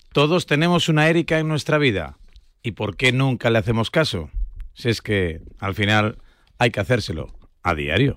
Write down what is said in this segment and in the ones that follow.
Todos tenemos una Erika en nuestra vida. ¿Y por qué nunca le hacemos caso? Si es que, al final, hay que hacérselo a diario.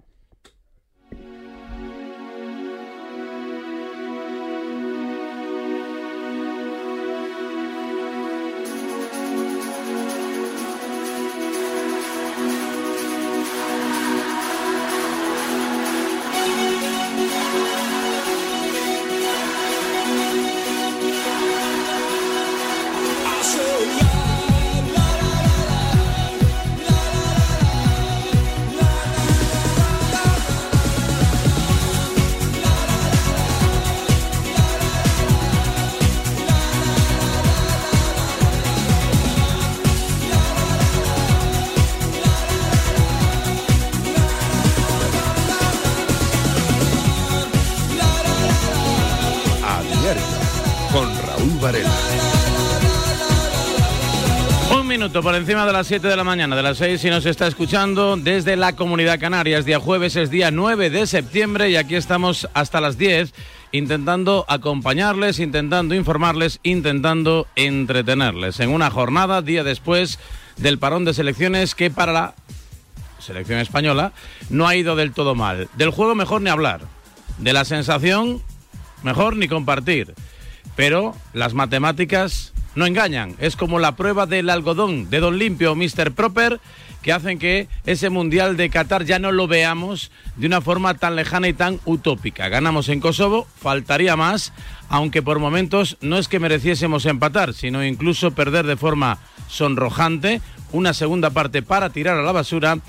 Por encima de las 7 de la mañana, de las 6 si nos está escuchando desde la Comunidad Canaria. Día jueves, es día 9 de septiembre y aquí estamos hasta las 10 intentando acompañarles, intentando informarles, intentando entretenerles en una jornada, día después del parón de selecciones que para la selección española no ha ido del todo mal. Del juego mejor ni hablar, de la sensación mejor ni compartir, pero las matemáticas no engañan, es como la prueba del algodón de Don Limpio o Mr. Proper, que hacen que ese Mundial de Qatar ya no lo veamos de una forma tan lejana y tan utópica. Ganamos en Kosovo, faltaría más, aunque por momentos no es que mereciésemos empatar, sino incluso perder de forma sonrojante, una segunda parte para tirar a la basura,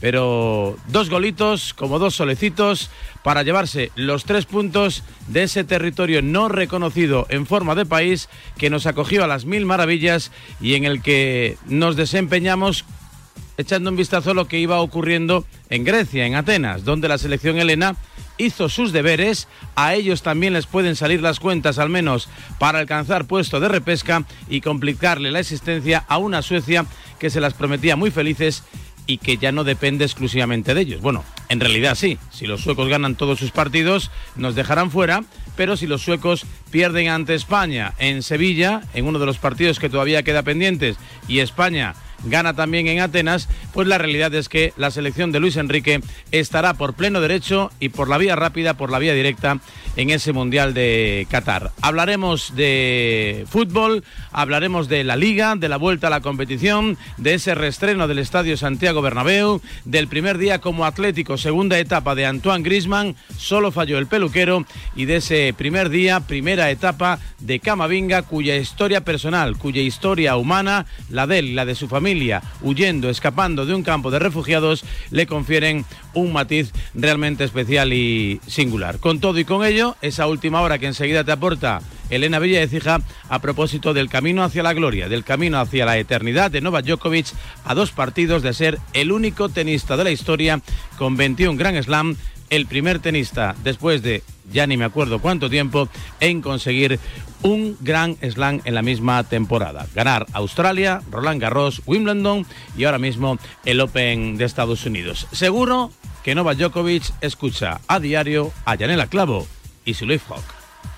pero 2 golitos, como 2 solecitos, para llevarse los 3 puntos de ese territorio no reconocido en forma de país que nos acogió a las mil maravillas y en el que nos desempeñamos echando un vistazo a lo que iba ocurriendo en Grecia, en Atenas, donde la selección helena hizo sus deberes. A ellos también les pueden salir las cuentas, al menos para alcanzar puesto de repesca y complicarle la existencia a una Suecia que se las prometía muy felices y que ya no depende exclusivamente de ellos. Bueno, en realidad sí, si los suecos ganan todos sus partidos, nos dejarán fuera, pero si los suecos pierden ante España en Sevilla, en uno de los partidos que todavía queda pendientes, y España gana también en Atenas, pues la realidad es que la selección de Luis Enrique estará por pleno derecho y por la vía rápida, por la vía directa en ese Mundial de Qatar. Hablaremos de fútbol, hablaremos de la Liga, de la vuelta a la competición, de ese reestreno del Estadio Santiago Bernabéu, del primer día como Atlético, segunda etapa de Antoine Griezmann, solo falló el peluquero, y de ese primer día, primera etapa de Camavinga, cuya historia personal, cuya historia humana, la de él y la de su familia, huyendo, escapando de un campo de refugiados, le confieren un matiz realmente especial y singular. Con todo y con ello, esa última hora que enseguida te aporta Elena Villaécija a propósito del camino hacia la gloria, del camino hacia la eternidad de Novak Djokovic, a 2 partidos de ser el único tenista de la historia con 21 Grand Slam, el primer tenista después de ya ni me acuerdo cuánto tiempo en conseguir un Grand Slam en la misma temporada. Ganar Australia, Roland Garros, Wimbledon y ahora mismo el Open de Estados Unidos. Seguro que Novak Djokovic escucha a diario a Yanela Clavo y su Leaf Hawk.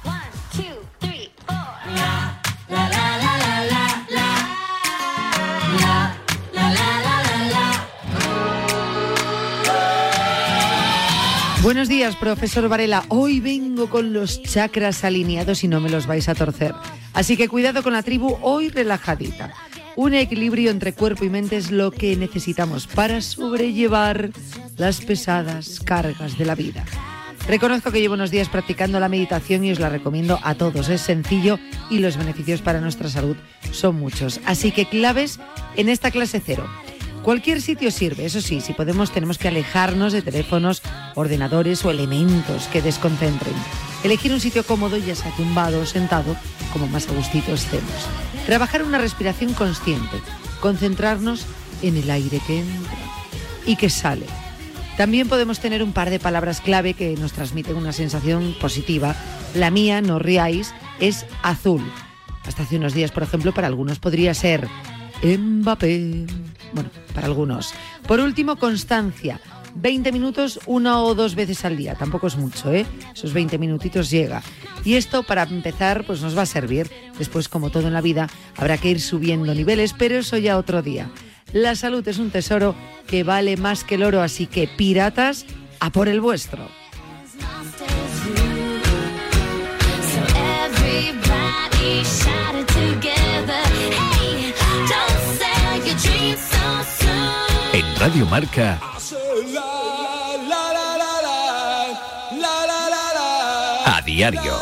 Buenos días, profesor Varela. Hoy vengo con los chakras alineados y no me los vais a torcer. Así que cuidado con la tribu, hoy relajadita. Un equilibrio entre cuerpo y mente es lo que necesitamos para sobrellevar las pesadas cargas de la vida. Reconozco que llevo unos días practicando la meditación y os la recomiendo a todos. Es sencillo y los beneficios para nuestra salud son muchos. Así que claves en esta clase 0. Cualquier sitio sirve, eso sí, si podemos tenemos que alejarnos de teléfonos, ordenadores o elementos que desconcentren. Elegir un sitio cómodo, ya sea tumbado o sentado, como más a gustito estemos. Trabajar una respiración consciente, concentrarnos en el aire que entra y que sale. También podemos tener un par de palabras clave que nos transmiten una sensación positiva. La mía, no riáis, es azul. Hasta hace unos días, por ejemplo, para algunos podría ser Mbappé. Bueno, para algunos. Por último, constancia. 20 minutos 1 o 2 veces al día, tampoco es mucho, esos 20 minutitos llega. Y esto para empezar pues nos va a servir. Después, como todo en la vida, habrá que ir subiendo niveles, pero eso ya otro día. La salud es un tesoro que vale más que el oro, así que piratas, a por el vuestro. En Radio Marca, a diario.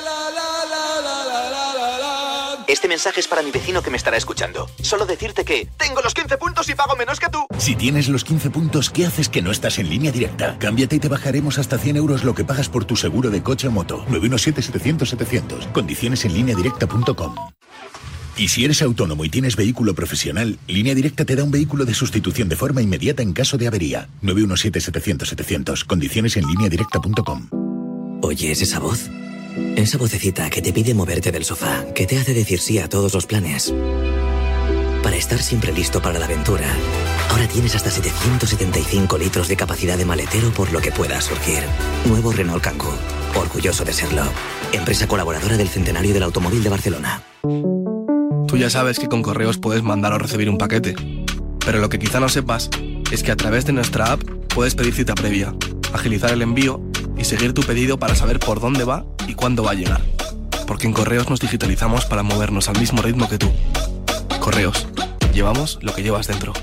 Este mensaje es para mi vecino que me estará escuchando. Solo decirte que tengo los 15 puntos y pago menos que tú. Si tienes los 15 puntos, ¿qué haces que no estás en Línea Directa? Cámbiate y te bajaremos hasta 100 euros lo que pagas por tu seguro de coche o moto. 917-700-700. Condiciones en lineadirecta.com. Y si eres autónomo y tienes vehículo profesional, Línea Directa te da un vehículo de sustitución de forma inmediata en caso de avería. 917-700-700. Condiciones en lineadirecta.com. ¿Oyes esa voz? Esa vocecita que te pide moverte del sofá, que te hace decir sí a todos los planes. Para estar siempre listo para la aventura, ahora tienes hasta 775 litros de capacidad de maletero por lo que pueda surgir. Nuevo Renault Kangoo, orgulloso de serlo. Empresa colaboradora del Centenario del Automóvil de Barcelona. Tú ya sabes que con Correos puedes mandar o recibir un paquete. Pero lo que quizá no sepas es que a través de nuestra app puedes pedir cita previa, agilizar el envío y seguir tu pedido para saber por dónde va y cuándo va a llegar. Porque en Correos nos digitalizamos para movernos al mismo ritmo que tú. Correos, llevamos lo que llevas dentro.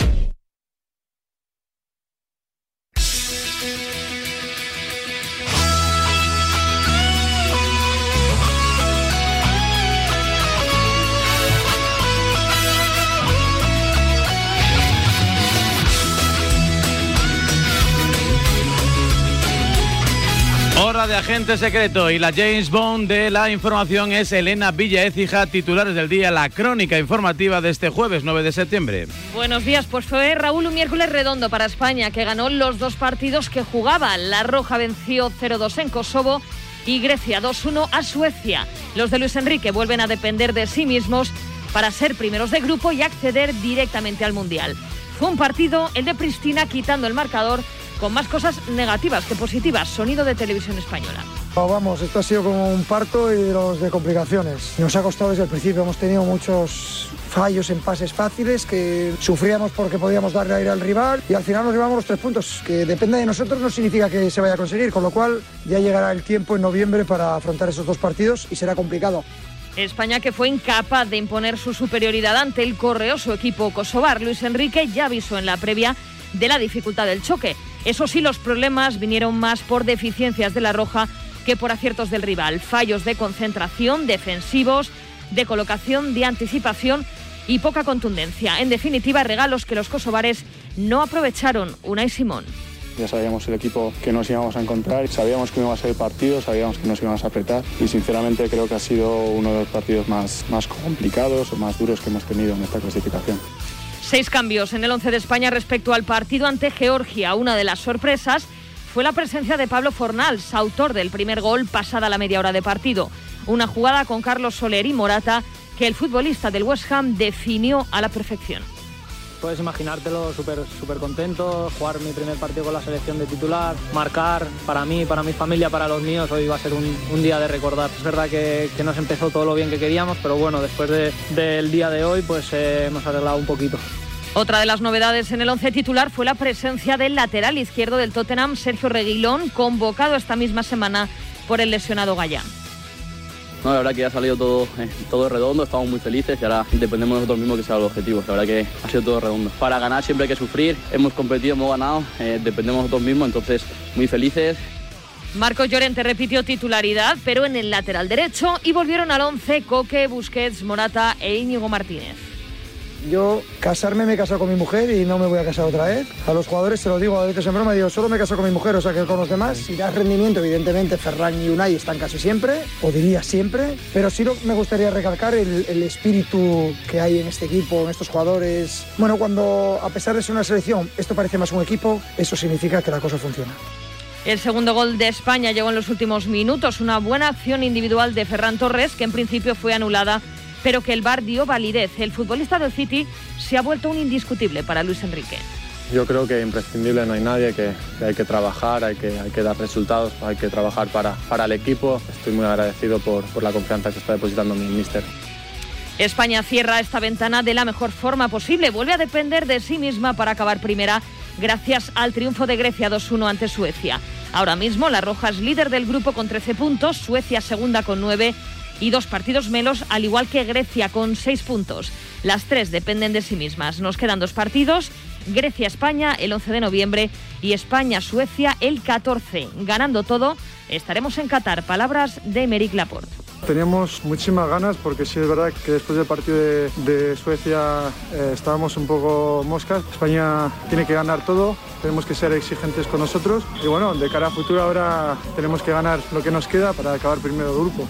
Hora de agente secreto y la James Bond de la información es Elena Villa Écija, titulares del día, la crónica informativa de este jueves 9 de septiembre. Buenos días, pues fue Raúl un miércoles redondo para España, que ganó los 2 partidos que jugaba. La Roja venció 0-2 en Kosovo y Grecia 2-1 a Suecia. Los de Luis Enrique vuelven a depender de sí mismos para ser primeros de grupo y acceder directamente al Mundial. Fue un partido, el de Pristina, quitando el marcador, con más cosas negativas que positivas. Sonido de Televisión Española. Vamos, esto ha sido como un parto y los de complicaciones. Nos ha costado desde el principio, hemos tenido muchos fallos en pases fáciles que sufríamos porque podíamos darle aire al rival y al final nos llevamos los 3 puntos, que depende de nosotros no significa que se vaya a conseguir, con lo cual ya llegará el tiempo en noviembre para afrontar esos 2 partidos y será complicado. España, que fue incapaz de imponer su superioridad ante el correoso equipo kosovar. Luis Enrique ya avisó en la previa de la dificultad del choque. Eso sí, los problemas vinieron más por deficiencias de la Roja que por aciertos del rival. Fallos de concentración, defensivos, de colocación, de anticipación y poca contundencia. En definitiva, regalos que los kosovares no aprovecharon. Unai Simón. Ya sabíamos el equipo que nos íbamos a encontrar, sabíamos que iba a ser el partido, sabíamos que nos íbamos a apretar y sinceramente creo que ha sido uno de los partidos más complicados o más duros que hemos tenido en esta clasificación. 6 cambios en el 11 de España respecto al partido ante Georgia. Una de las sorpresas fue la presencia de Pablo Fornals, autor del primer gol pasada la media hora de partido. Una jugada con Carlos Soler y Morata que el futbolista del West Ham definió a la perfección. Puedes imaginártelo, súper contento, jugar mi primer partido con la selección de titular, marcar para mí, para mi familia, para los míos. Hoy va a ser un día de recordar. Es verdad que no se empezó todo lo bien que queríamos, pero bueno, después del día de hoy pues hemos arreglado un poquito. Otra de las novedades en el 11 titular fue la presencia del lateral izquierdo del Tottenham, Sergio Reguilón, convocado esta misma semana por el lesionado Gallán. No, la verdad que ya ha salido todo redondo, estamos muy felices y ahora dependemos de nosotros mismos que sea el objetivo. La verdad que ha sido todo redondo. Para ganar siempre hay que sufrir, hemos competido, hemos ganado, dependemos de nosotros mismos, entonces muy felices. Marcos Llorente repitió titularidad, pero en el lateral derecho, y volvieron al 11 Coque, Busquets, Morata e Íñigo Martínez. Yo casarme me he casado con mi mujer y no me voy a casar otra vez. A los jugadores se lo digo a veces en broma, digo, solo me caso con mi mujer, o sea que con los demás. Si das rendimiento, evidentemente Ferran y Unai están casi siempre, o diría siempre, pero sí me gustaría recalcar el espíritu que hay en este equipo, en estos jugadores. Bueno, cuando a pesar de ser una selección, esto parece más un equipo, eso significa que la cosa funciona. El segundo gol de España llegó en los últimos minutos, una buena acción individual de Ferran Torres, que en principio fue anulada, pero que el VAR dio validez. El futbolista del City se ha vuelto un indiscutible para Luis Enrique. yo creo que imprescindible no hay nadie, que hay que trabajar, hay que dar resultados, hay que trabajar para el equipo. Estoy muy agradecido por la confianza que está depositando mi míster. España cierra esta ventana de la mejor forma posible. Vuelve a depender de sí misma para acabar primera gracias al triunfo de Grecia 2-1 ante Suecia. Ahora mismo la Roja es líder del grupo con 13 puntos, Suecia segunda con 9 y 2 partidos menos, al igual que Grecia con 6 puntos. Las 3 dependen de sí mismas. Nos quedan 2 partidos, Grecia-España el 11 de noviembre y España-Suecia el 14. Ganando todo, estaremos en Qatar. Palabras de Aymeric Laporte. Teníamos muchísimas ganas porque sí es verdad que después del partido de Suecia estábamos un poco moscas. España tiene que ganar todo, tenemos que ser exigentes con nosotros y bueno, de cara a futuro ahora tenemos que ganar lo que nos queda para acabar primero del grupo.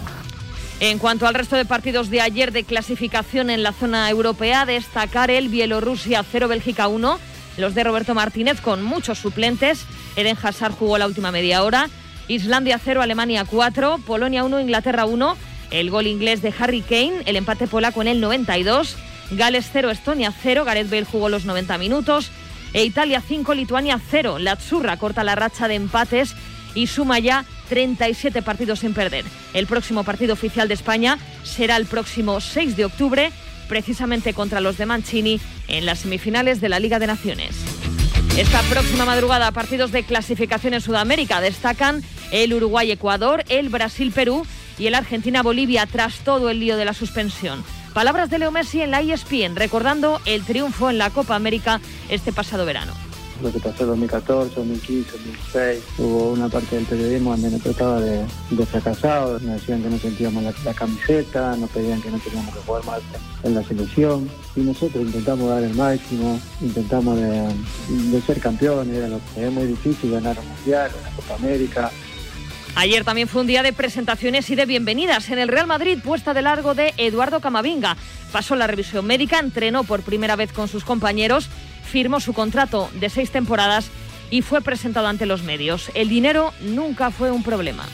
En cuanto al resto de partidos de ayer de clasificación en la zona europea, destacar el Bielorrusia 0, Bélgica 1, los de Roberto Martínez con muchos suplentes. Eden Hazard jugó la última media hora. Islandia 0, Alemania 4, Polonia 1, Inglaterra 1, el gol inglés de Harry Kane, el empate polaco en el 92, Gales 0, Estonia 0, Gareth Bale jugó los 90 minutos, e Italia 5, Lituania 0. La Azzurra corta la racha de empates y suma ya 37 partidos sin perder. El próximo partido oficial de España será el próximo 6 de octubre, precisamente contra los de Mancini, en las semifinales de la Liga de Naciones. Esta próxima madrugada, partidos de clasificación en Sudamérica. Destacan el Uruguay-Ecuador, el Brasil-Perú y el Argentina-Bolivia tras todo el lío de la suspensión. Palabras de Leo Messi en la ESPN, recordando el triunfo en la Copa América este pasado verano. Lo que pasó en 2014, 2015, 2016, hubo una parte del periodismo donde nos trataba de fracasados, nos decían que no sentíamos la camiseta, nos pedían que no teníamos que jugar más en la selección y nosotros intentamos dar el máximo, intentamos de ser campeones, era lo que es muy difícil ganar un mundial, una Copa América. Ayer también fue un día de presentaciones y de bienvenidas. En el Real Madrid, puesta de largo de Eduardo Camavinga. Pasó la revisión médica, entrenó por primera vez con sus compañeros, firmó su contrato de 6 temporadas y fue presentado ante los medios. El dinero nunca fue un problema.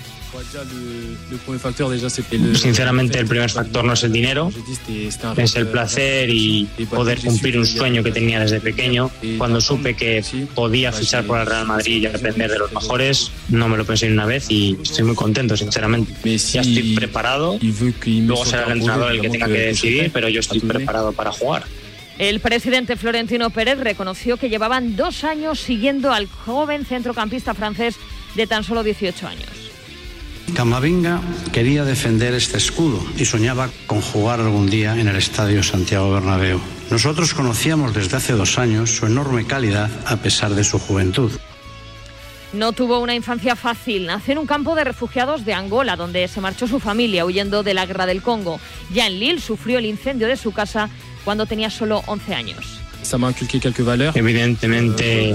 Sinceramente, el primer factor no es el dinero, es el placer y poder cumplir un sueño que tenía desde pequeño. Cuando supe que podía fichar por el Real Madrid y aprender de los mejores, no me lo pensé ni una vez y estoy muy contento, sinceramente. Ya estoy preparado, luego será el entrenador el que tenga que decidir, pero yo estoy preparado para jugar. El presidente Florentino Pérez reconoció que llevaban 2 años siguiendo al joven centrocampista francés de tan solo 18 años. Camavinga quería defender este escudo y soñaba con jugar algún día en el Estadio Santiago Bernabéu. Nosotros conocíamos desde hace 2 años su enorme calidad a pesar de su juventud. No tuvo una infancia fácil. Nació en un campo de refugiados de Angola, donde se marchó su familia huyendo de la guerra del Congo. Ya en Lille sufrió el incendio de su casa cuando tenía solo 11 años. Evidentemente,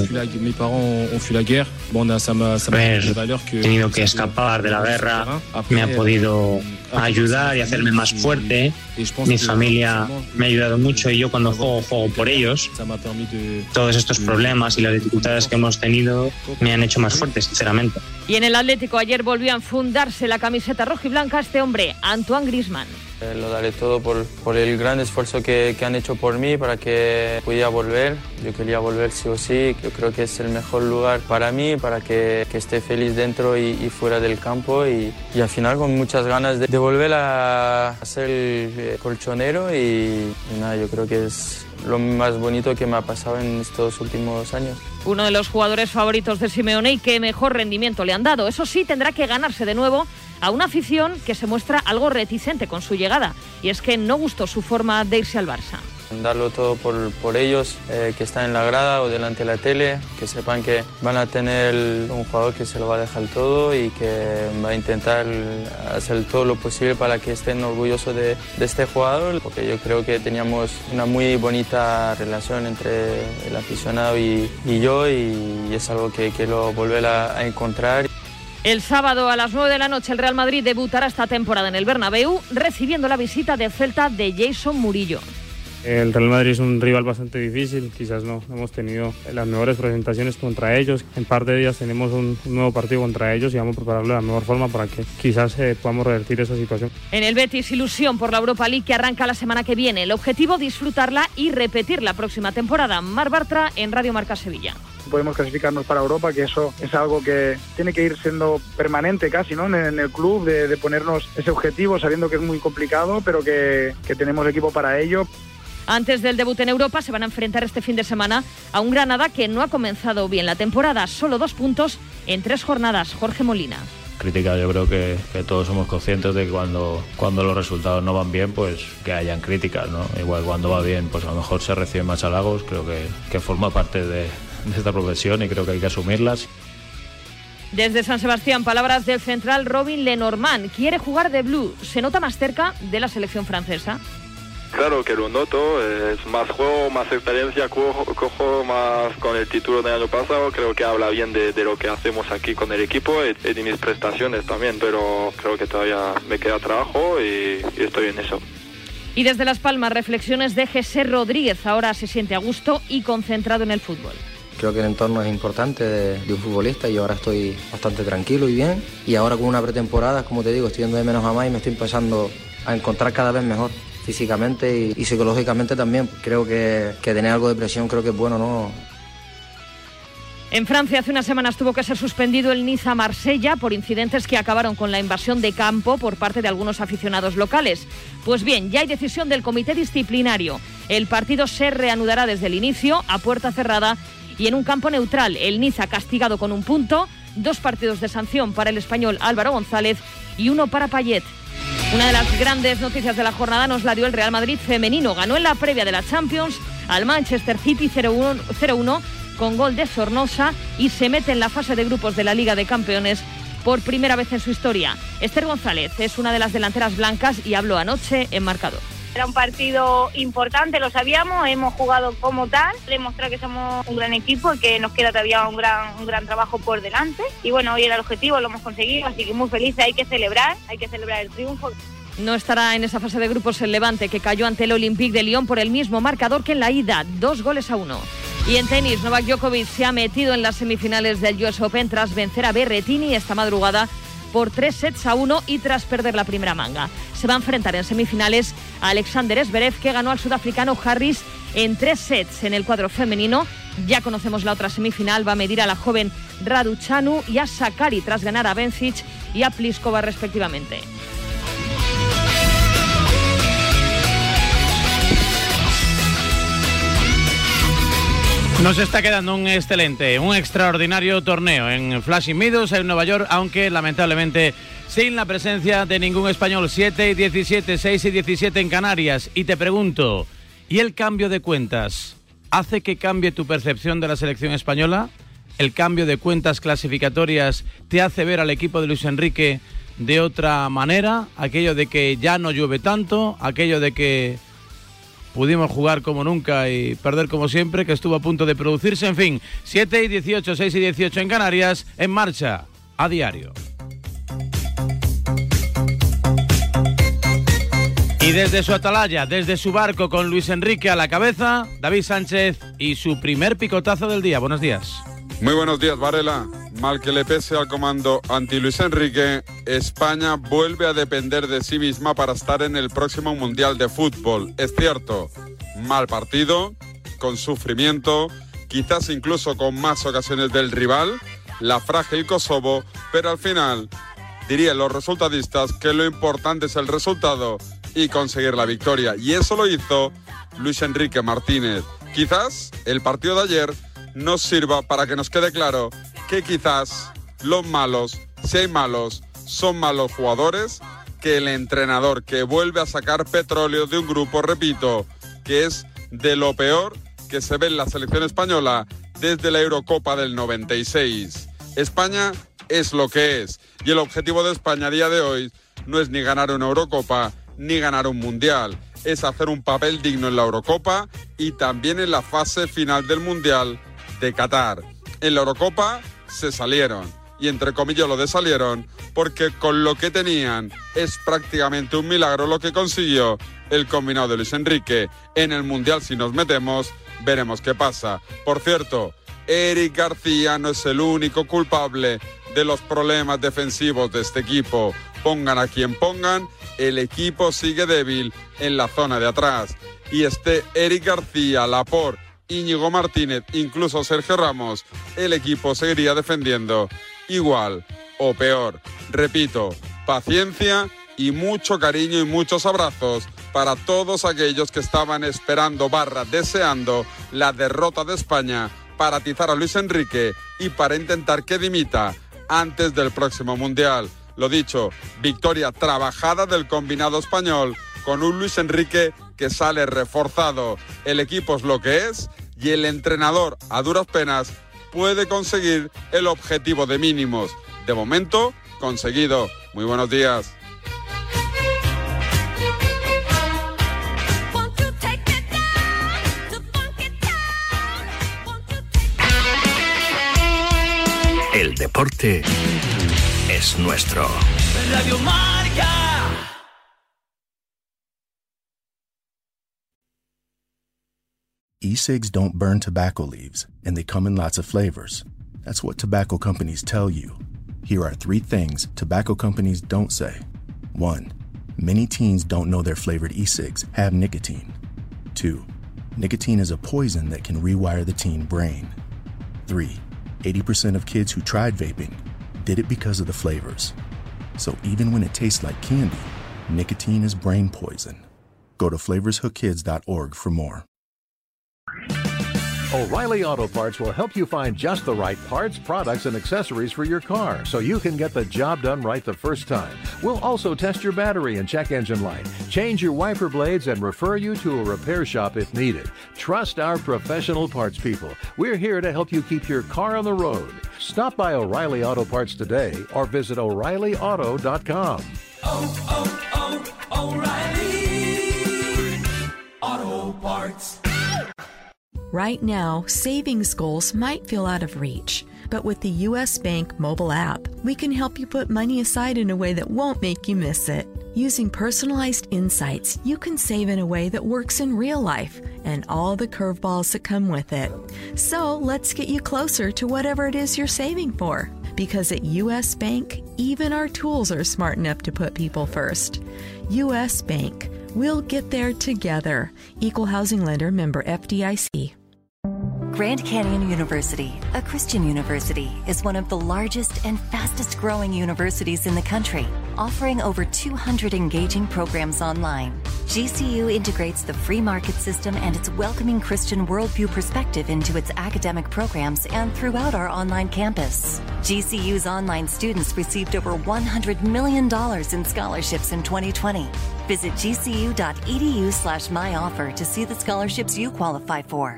haber tenido que escapar de la guerra me ha podido ayudar y hacerme más fuerte. Mi familia me ha ayudado mucho y yo cuando juego por ellos. Todos estos problemas y las dificultades que hemos tenido me han hecho más fuerte, sinceramente. Y en el Atlético ayer volvió a enfundarse la camiseta rojiblanca este hombre, Antoine Griezmann. Lo daré todo por el gran esfuerzo que han hecho por mí para que pudiera volver. Yo quería volver sí o sí. Yo creo que es el mejor lugar para mí, para que esté feliz dentro y fuera del campo. Y al final con muchas ganas de volver a ser el colchonero. Y nada, yo creo que es lo más bonito que me ha pasado en estos últimos años. Uno de los jugadores favoritos de Simeone y que mejor rendimiento le han dado. Eso sí, tendrá que ganarse de nuevo a una afición que se muestra algo reticente con su llegada. Y es que no gustó su forma de irse al Barça. Darlo todo por ellos, que están en la grada o delante de la tele, que sepan que van a tener un jugador que se lo va a dejar todo y que va a intentar hacer todo lo posible para que estén orgullosos de este jugador, porque yo creo que teníamos una muy bonita relación entre el aficionado y yo, y es algo que quiero volver a encontrar. El sábado a las 9 de la noche el Real Madrid debutará esta temporada en el Bernabéu, recibiendo la visita del Celta de Jason Murillo. El Real Madrid es un rival bastante difícil, quizás no hemos tenido las mejores presentaciones contra ellos. En par de días tenemos un nuevo partido contra ellos y vamos a prepararlo de la mejor forma para que quizás podamos revertir esa situación. En el Betis, ilusión por la Europa League que arranca la semana que viene. El objetivo, disfrutarla y repetir la próxima temporada. Mar Bartra en Radio Marca Sevilla. Podemos clasificarnos para Europa, que eso es algo que tiene que ir siendo permanente casi, ¿no? En el club, de ponernos ese objetivo, sabiendo que es muy complicado, pero que tenemos equipo para ello. Antes del debut en Europa se van a enfrentar este fin de semana a un Granada que no ha comenzado bien la temporada. Solo 2 puntos en 3 jornadas. Jorge Molina. Crítica, yo creo que todos somos conscientes de que cuando los resultados no van bien, pues que hayan críticas, ¿no? Igual cuando va bien, pues a lo mejor se reciben más halagos. Creo que forma parte de esta profesión y creo que hay que asumirlas. Desde San Sebastián, palabras del central Robin Lenormand. Quiere jugar de blue. Se nota más cerca de la selección francesa. Claro que lo noto, es más juego, más experiencia, cojo más con el título del año pasado, creo que habla bien de lo que hacemos aquí con el equipo y de mis prestaciones también, pero creo que todavía me queda trabajo y estoy en eso. Y desde Las Palmas, reflexiones de José Rodríguez, ahora se siente a gusto y concentrado en el fútbol. Creo que el entorno es importante de un futbolista y ahora estoy bastante tranquilo y bien, y ahora con una pretemporada, como te digo, estoy yendo de menos a más y me estoy empezando a encontrar cada vez mejor. Físicamente y psicológicamente también. Creo que tener algo de presión creo que es bueno, ¿no? En Francia hace unas semanas tuvo que ser suspendido el Niza-Marsella por incidentes que acabaron con la invasión de campo por parte de algunos aficionados locales. Pues bien, ya hay decisión del comité disciplinario. El partido se reanudará desde el inicio, a puerta cerrada y en un campo neutral. El Niza castigado con 1 punto, 2 partidos de sanción para el español Álvaro González y 1 para Payet. Una de las grandes noticias de la jornada nos la dio el Real Madrid femenino. Ganó en la previa de la Champions al Manchester City 0-1 con gol de Zornosa y se mete en la fase de grupos de la Liga de Campeones por primera vez en su historia. Esther González es una de las delanteras blancas y habló anoche en Marcador. Era un partido importante, lo sabíamos, hemos jugado como tal, demostrar que somos un gran equipo y que nos queda todavía un gran trabajo por delante. Y bueno, hoy era el objetivo, lo hemos conseguido, así que muy felices, hay que celebrar el triunfo. No estará en esa fase de grupos el Levante, que cayó ante el Olympique de Lyon por el mismo marcador que en la ida, 2-1. Y en tenis, Novak Djokovic se ha metido en las semifinales del US Open tras vencer a Berrettini esta madrugada por 3-1 y tras perder la primera manga. Se va a enfrentar en semifinales a Alexander Zverev, que ganó al sudafricano Harris en 3 sets en el cuadro femenino. Ya conocemos la otra semifinal, va a medir a la joven Raducanu y a Sakkari tras ganar a Bencic y a Pliskova respectivamente. Nos está quedando un extraordinario torneo en Flushing Meadows, en Nueva York, aunque lamentablemente sin la presencia de ningún español. 7-17, 6-17 en Canarias. Y te pregunto, ¿y el cambio de cuentas hace que cambie tu percepción de la selección española? ¿El cambio de cuentas clasificatorias te hace ver al equipo de Luis Enrique de otra manera? Aquello de que ya no llueve tanto, aquello de que pudimos jugar como nunca y perder como siempre, que estuvo a punto de producirse. En fin, 7-18, 6-18 en Canarias, en marcha, a diario. Y desde su atalaya, desde su barco con Luis Enrique a la cabeza, David Sánchez y su primer picotazo del día. Buenos días. Muy buenos días, Varela. Mal que le pese al comando anti-Luis Enrique, España vuelve a depender de sí misma para estar en el próximo Mundial de Fútbol. Es cierto, mal partido, con sufrimiento, quizás incluso con más ocasiones del rival, la frágil Kosovo, pero al final dirían los resultadistas que lo importante es el resultado y conseguir la victoria. Y eso lo hizo Luis Enrique Martínez. Quizás el partido de ayer nos sirva para que nos quede claro que quizás los malos, si hay malos, son malos jugadores, que el entrenador que vuelve a sacar petróleo de un grupo, repito, que es de lo peor que se ve en la selección española desde la Eurocopa del 96. España es lo que es, y el objetivo de España a día de hoy no es ni ganar una Eurocopa ni ganar un Mundial, es hacer un papel digno en la Eurocopa y también en la fase final del Mundial de Qatar. En la Eurocopa se salieron, y entre comillas lo de salieron, porque con lo que tenían es prácticamente un milagro lo que consiguió el combinado de Luis Enrique. En el Mundial, si nos metemos, veremos qué pasa. Por cierto, Eric García no es el único culpable de los problemas defensivos de este equipo. Pongan a quien pongan, el equipo sigue débil en la zona de atrás. Y Eric García, Laporte, Íñigo Martínez, incluso Sergio Ramos, el equipo seguiría defendiendo igual o peor. Repito, paciencia y mucho cariño y muchos abrazos para todos aquellos que estaban esperando / deseando la derrota de España para atizar a Luis Enrique y para intentar que dimita antes del próximo Mundial. Lo dicho, victoria trabajada del combinado español con un Luis Enrique que sale reforzado. El equipo es lo que es y el entrenador, a duras penas, puede conseguir el objetivo de mínimos. De momento, conseguido. Muy buenos días. El deporte es nuestro. Radio Marca. E-cigs don't burn tobacco leaves, and they come in lots of flavors. That's what tobacco companies tell you. Here are 3 things tobacco companies don't say. 1. Many teens don't know their flavored e-cigs have nicotine. 2. Nicotine is a poison that can rewire the teen brain. 3. 80% of kids who tried vaping did it because of the flavors. So even when it tastes like candy, nicotine is brain poison. Go to flavorshookkids.org for more. O'Reilly Auto Parts will help you find just the right parts, products, and accessories for your car so you can get the job done right the first time. We'll also test your battery and check engine light, change your wiper blades, and refer you to a repair shop if needed. Trust our professional parts people. We're here to help you keep your car on the road. Stop by O'Reilly Auto Parts today or visit O'ReillyAuto.com. O'Reilly Auto Parts. Right now, savings goals might feel out of reach, but with the U.S. Bank mobile app, we can help you put money aside in a way that won't make you miss it. Using personalized insights, you can save in a way that works in real life and all the curveballs that come with it. So let's get you closer to whatever it is you're saving for. Because at U.S. Bank, even our tools are smart enough to put people first. U.S. Bank. We'll get there together. Equal housing lender, member FDIC. Grand Canyon University, a Christian university, is one of the largest and fastest growing universities in the country, offering over 200 engaging programs online. GCU integrates the free market system and its welcoming Christian worldview perspective into its academic programs and throughout our online campus. GCU's online students received over $100 million in scholarships in 2020. Visit gcu.edu/myoffer to see the scholarships you qualify for.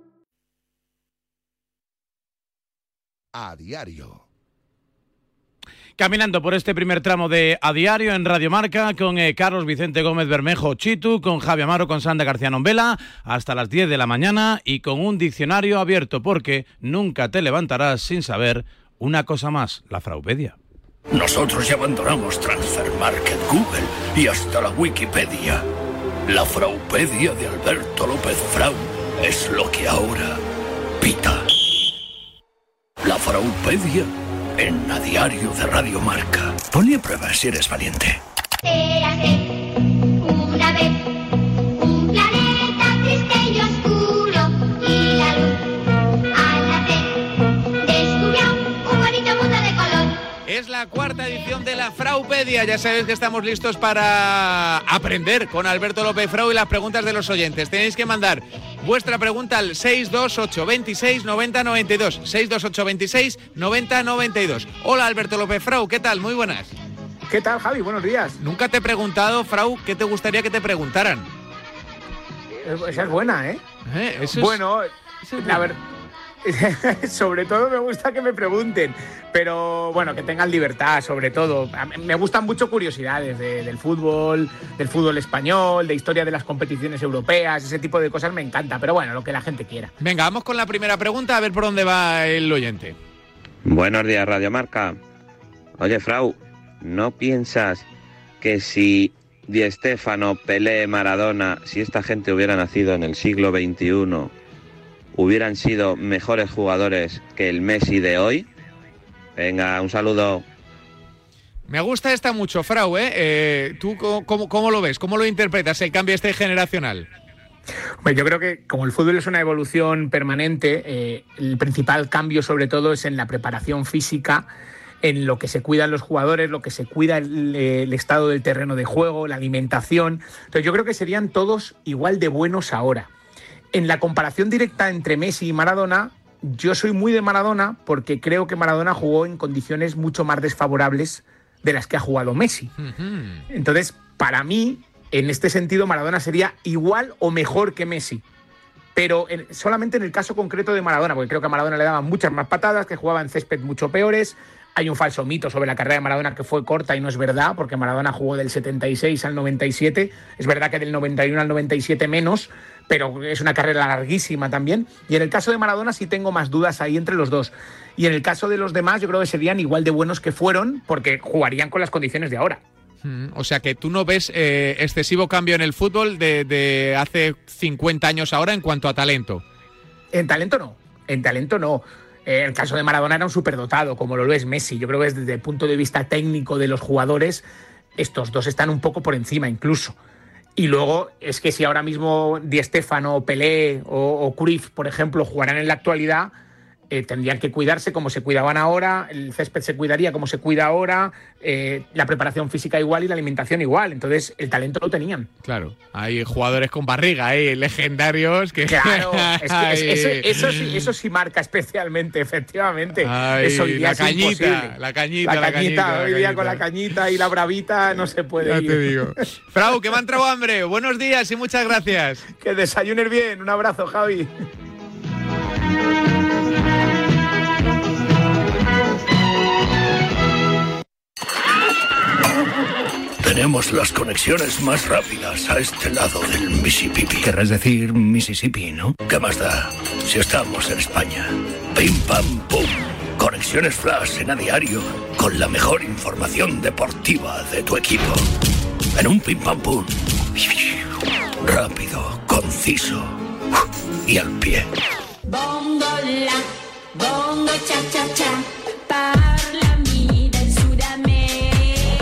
A diario. Caminando por este primer tramo de A Diario en Radio Marca con Carlos Vicente Gómez Bermejo Chitu, con Javi Amaro, con Sandra García Nombela, hasta las 10 de la mañana y con un diccionario abierto porque nunca te levantarás sin saber una cosa más, la Fraupedia. Nosotros ya abandonamos Transfermarkt, Google y hasta la Wikipedia. La Fraupedia de Alberto López Frau es lo que ahora pita. La Fraupedia en A Diario de Radio Marca. Ponle a prueba si eres valiente. Érase una vez un planeta triste y oscuro y la luz al nacer descubrió un bonito mundo de color. Es la 4ª edición de la Fraupedia. Ya sabéis que estamos listos para aprender con Alberto López Frau y las preguntas de los oyentes. Tenéis que mandar vuestra pregunta al 628 26 90 92. 628 26 90 92. Hola Alberto López Frau, ¿qué tal? Muy buenas. ¿Qué tal, Javi? Buenos días. Nunca te he preguntado, Frau, ¿qué te gustaría que te preguntaran? Esa es buena, ¿eh? Eso bueno, es la verdad, sobre todo me gusta que me pregunten, pero bueno, que tengan libertad, sobre todo. Me gustan mucho curiosidades del fútbol español, de historia de las competiciones europeas, ese tipo de cosas me encanta, pero bueno, lo que la gente quiera. Venga, vamos con la primera pregunta, a ver por dónde va el oyente. Buenos días, Radio Marca. Oye, Frau, ¿no piensas que si Di Stéfano, Pelé, Maradona, si esta gente hubiera nacido en el siglo XXI, hubieran sido mejores jugadores que el Messi de hoy? Venga, un saludo. Me gusta esta mucho, Frau, ¿eh? ¿Tú cómo lo ves? ¿Cómo lo interpretas el cambio generacional? Bueno, yo creo que como el fútbol es una evolución permanente, el principal cambio sobre todo es en la preparación física, en lo que se cuidan los jugadores, lo que se cuida el estado del terreno de juego, la alimentación. Entonces yo creo que serían todos igual de buenos ahora. En la comparación directa entre Messi y Maradona, yo soy muy de Maradona porque creo que Maradona jugó en condiciones mucho más desfavorables de las que ha jugado Messi. Entonces, para mí, en este sentido, Maradona sería igual o mejor que Messi. Pero solamente en el caso concreto de Maradona, porque creo que a Maradona le daban muchas más patadas, que jugaba en césped mucho peores. Hay un falso mito sobre la carrera de Maradona que fue corta y no es verdad, porque Maradona jugó del 76 al 97. Es verdad que del 91 al 97 menos, pero es una carrera larguísima también. Y en el caso de Maradona sí tengo más dudas ahí entre los dos. Y en el caso de los demás yo creo que serían igual de buenos que fueron, porque jugarían con las condiciones de ahora. O sea que tú no ves excesivo cambio en el fútbol de hace 50 años ahora en cuanto a talento. En talento no. El caso de Maradona era un superdotado, como lo es Messi. Yo creo que desde el punto de vista técnico de los jugadores, estos dos están un poco por encima incluso. Y luego es que si ahora mismo Di Stéfano, Pelé o Cruyff, por ejemplo, jugaran en la actualidad, tendrían que cuidarse como se cuidaban ahora, el césped se cuidaría como se cuida ahora, la preparación física igual y la alimentación igual. Entonces el talento lo tenían. Claro, hay jugadores con barriga, legendarios que... Claro, es que eso sí marca especialmente, efectivamente. Ay, eso hoy día la cañita, es imposible. La cañita. Hoy día con la cañita y la bravita no se puede ir. Ya te digo. Frau, que me ha entrado hambre. Buenos días y muchas gracias. Que desayunes bien. Un abrazo, Javi. Tenemos las conexiones más rápidas a este lado del Mississippi. Querrás decir Mississippi, ¿no? ¿Qué más da si estamos en España? Pim pam pum. Conexiones flash en A Diario con la mejor información deportiva de tu equipo. En un pim pam pum. Rápido, conciso y al pie. Bongo la, bongo cha cha cha, parlami del Sudamérica.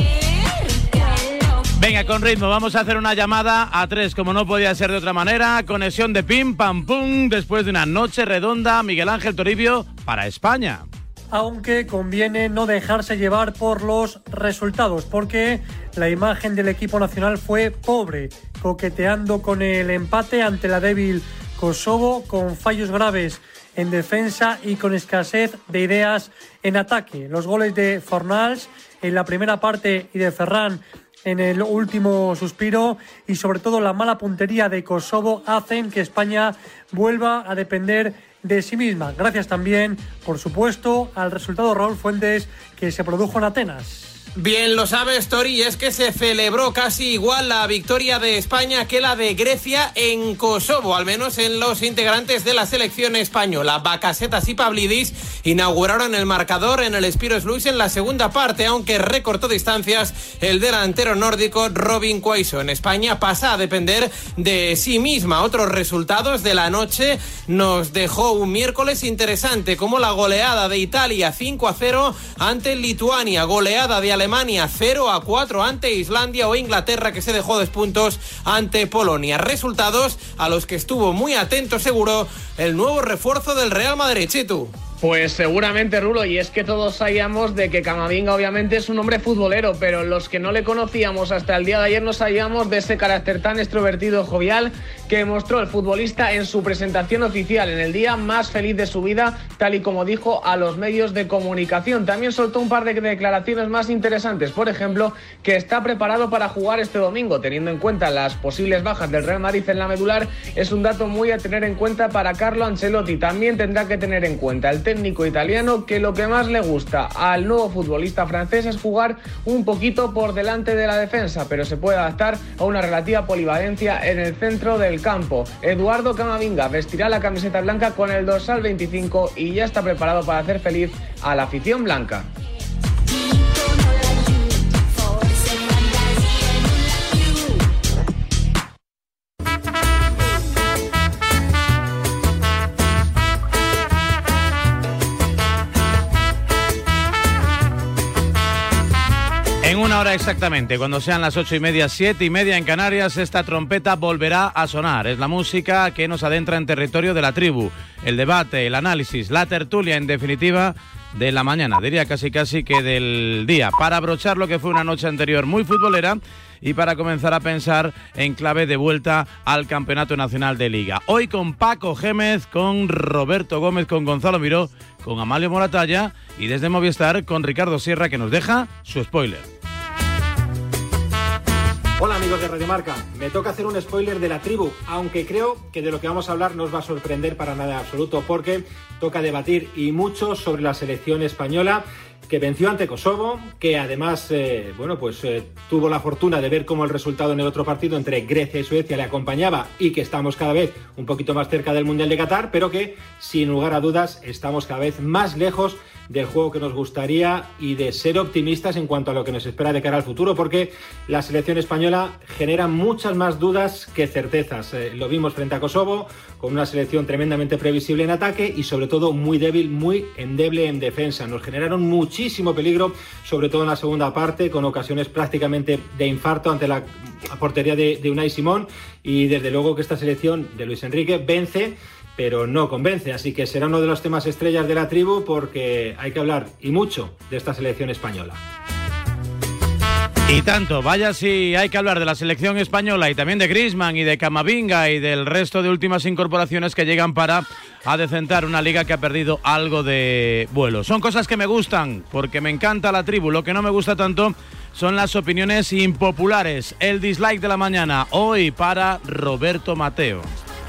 Venga, con ritmo, vamos a hacer una llamada a 3, como no podía ser de otra manera. Conexión de pim, pam, pum, después de una noche redonda. Miguel Ángel Toribio para España. Aunque conviene no dejarse llevar por los resultados, porque la imagen del equipo nacional fue pobre, coqueteando con el empate ante la débil Kosovo, con fallos graves en defensa y con escasez de ideas en ataque. Los goles de Fornals en la primera parte y de Ferran en el último suspiro, y sobre todo la mala puntería de Kosovo, hacen que España vuelva a depender de sí misma. Gracias también, por supuesto, al resultado, Raúl Fuentes, que se produjo en Atenas. Bien lo sabes, Tori, es que se celebró casi igual la victoria de España que la de Grecia en Kosovo, al menos en los integrantes de la selección española. Bakasetas y Pavlidis inauguraron el marcador en el Spiros Luis en la segunda parte, aunque recortó distancias el delantero nórdico Robin Quaison. En España pasa a depender de sí misma. Otros resultados de la noche nos dejó un miércoles interesante, como la goleada de Italia 5-0 ante Lituania, goleada de Alemania 0-4 ante Islandia, o Inglaterra, que se dejó 2 puntos ante Polonia. Resultados a los que estuvo muy atento seguro el nuevo refuerzo del Real Madrid. Chitu. Pues seguramente, Rulo, y es que todos sabíamos de que Camavinga obviamente es un hombre futbolero, pero los que no le conocíamos hasta el día de ayer no sabíamos de ese carácter tan extrovertido, jovial, que mostró el futbolista en su presentación oficial, en el día más feliz de su vida, tal y como dijo a los medios de comunicación. También soltó un par de declaraciones más interesantes, por ejemplo, que está preparado para jugar este domingo, teniendo en cuenta las posibles bajas del Real Madrid en la medular. Es un dato muy a tener en cuenta para Carlo Ancelotti. También tendrá que tener en cuenta el técnico italiano que lo que más le gusta al nuevo futbolista francés es jugar un poquito por delante de la defensa, pero se puede adaptar a una relativa polivalencia en el centro del campo. Eduardo Camavinga vestirá la camiseta blanca con el dorsal 25 y ya está preparado para hacer feliz a la afición blanca. una hora exactamente, cuando sean las 8:30, 7:30 en Canarias, esta trompeta volverá a sonar. Es la música que nos adentra en territorio de la tribu. El debate, el análisis, la tertulia, en definitiva, de la mañana, diría casi que del día, para abrochar lo que fue una noche anterior muy futbolera y para comenzar a pensar en clave de vuelta al Campeonato Nacional de Liga. Hoy con Paco Gémez, con Roberto Gómez, con Gonzalo Miró, con Amalio Moratalla y desde Movistar con Ricardo Sierra, que nos deja su spoiler. Hola amigos de Radio Marca, me toca hacer un spoiler de la tribu, aunque creo que de lo que vamos a hablar no os va a sorprender para nada en absoluto, porque toca debatir y mucho sobre la selección española que venció ante Kosovo, que además tuvo la fortuna de ver cómo el resultado en el otro partido entre Grecia y Suecia le acompañaba y que estamos cada vez un poquito más cerca del Mundial de Qatar, pero que sin lugar a dudas estamos cada vez más lejos del juego que nos gustaría y de ser optimistas en cuanto a lo que nos espera de cara al futuro, porque la selección española genera muchas más dudas que certezas. Lo vimos frente a Kosovo, con una selección tremendamente previsible en ataque y sobre todo muy débil, muy endeble en defensa. Nos generaron muchísimo peligro, sobre todo en la segunda parte, con ocasiones prácticamente de infarto ante la portería de Unai Simón, y desde luego que esta selección de Luis Enrique vence, pero no convence, así que será uno de los temas estrellas de la tribu, porque hay que hablar y mucho de esta selección española. Y tanto, vaya si hay que hablar de la selección española y también de Griezmann y de Camavinga y del resto de últimas incorporaciones que llegan para adecentar una liga que ha perdido algo de vuelo. Son cosas que me gustan, porque me encanta la tribu. Lo que no me gusta tanto son las opiniones impopulares. El dislike de la mañana, hoy para Roberto Mateo.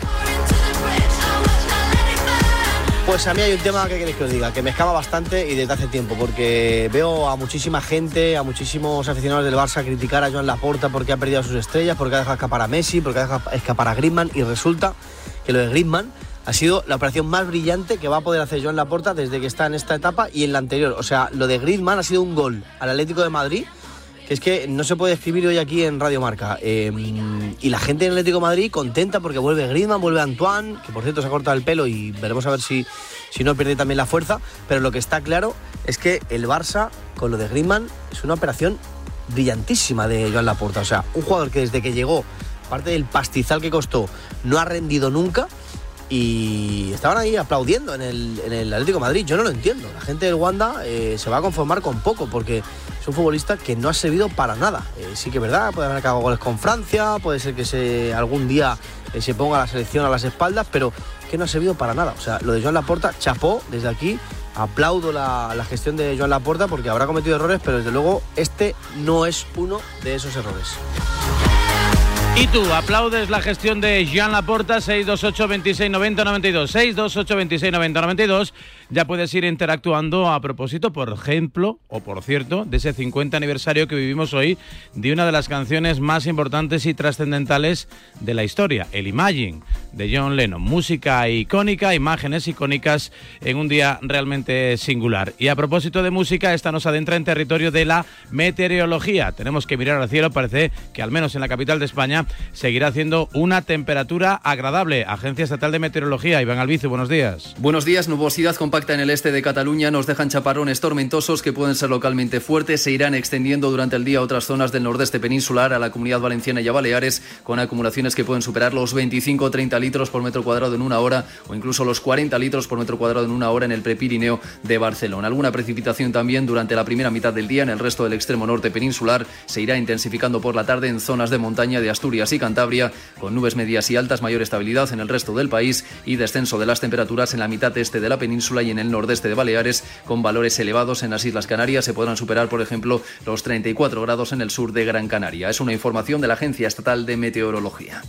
Pues a mí hay un tema que queréis que os diga, que me escama bastante y desde hace tiempo, porque veo a muchísima gente, a muchísimos aficionados del Barça criticar a Joan Laporta porque ha perdido a sus estrellas, porque ha dejado escapar a Messi, porque ha dejado escapar a Griezmann, y resulta que lo de Griezmann ha sido la operación más brillante que va a poder hacer Joan Laporta desde que está en esta etapa y en la anterior. O sea, lo de Griezmann ha sido un gol al Atlético de Madrid, que es que no se puede escribir hoy aquí en Radio Marca. Y la gente en Atlético de Madrid contenta porque vuelve Griezmann, vuelve Antoine, que por cierto se ha cortado el pelo y veremos a ver si no pierde también la fuerza. Pero lo que está claro es que el Barça, con lo de Griezmann, es una operación brillantísima de Joan Laporta. O sea, un jugador que desde que llegó, aparte del pastizal que costó, no ha rendido nunca. Y estaban ahí aplaudiendo en el Atlético de Madrid. Yo no lo entiendo. La gente del Wanda se va a conformar con poco, porque es un futbolista que no ha servido para nada. Sí que es verdad, puede haber cagado goles con Francia, puede ser que algún día se ponga la selección a las espaldas, pero que no ha servido para nada. O sea, lo de Joan Laporta, chapó desde aquí. Aplaudo la gestión de Joan Laporta, porque habrá cometido errores, pero desde luego este no es uno de esos errores. ¿Y tú aplaudes la gestión de Joan Laporta? 628 26 90 92, 628 26 90 92. Ya puedes ir interactuando a propósito, por ejemplo, o por cierto, de ese 50 aniversario que vivimos hoy de una de las canciones más importantes y trascendentales de la historia, el Imagine, de John Lennon. Música icónica, imágenes icónicas en un día realmente singular. Y a propósito de música, esta nos adentra en territorio de la meteorología. Tenemos que mirar al cielo, parece que al menos en la capital de España seguirá haciendo una temperatura agradable. Agencia Estatal de Meteorología, Iván Albizu, buenos días. Buenos días. Nubosidad compacta en el este de Cataluña, nos dejan chaparrones tormentosos que pueden ser localmente fuertes, se irán extendiendo durante el día a otras zonas del nordeste peninsular, a la Comunidad Valenciana y a Baleares, con acumulaciones que pueden superar los 25 o 30 litros por metro cuadrado en una hora, o incluso los 40 litros por metro cuadrado en una hora en el Prepirineo de Barcelona. Alguna precipitación también durante la primera mitad del día en el resto del extremo norte peninsular, se irá intensificando por la tarde en zonas de montaña de Asturias y Cantabria, con nubes medias y altas, mayor estabilidad en el resto del país y descenso de las temperaturas en la mitad este de la península y en el nordeste de Baleares, con valores elevados en las Islas Canarias. Se podrán superar, por ejemplo, los 34 grados en el sur de Gran Canaria. Es una información de la Agencia Estatal de Meteorología.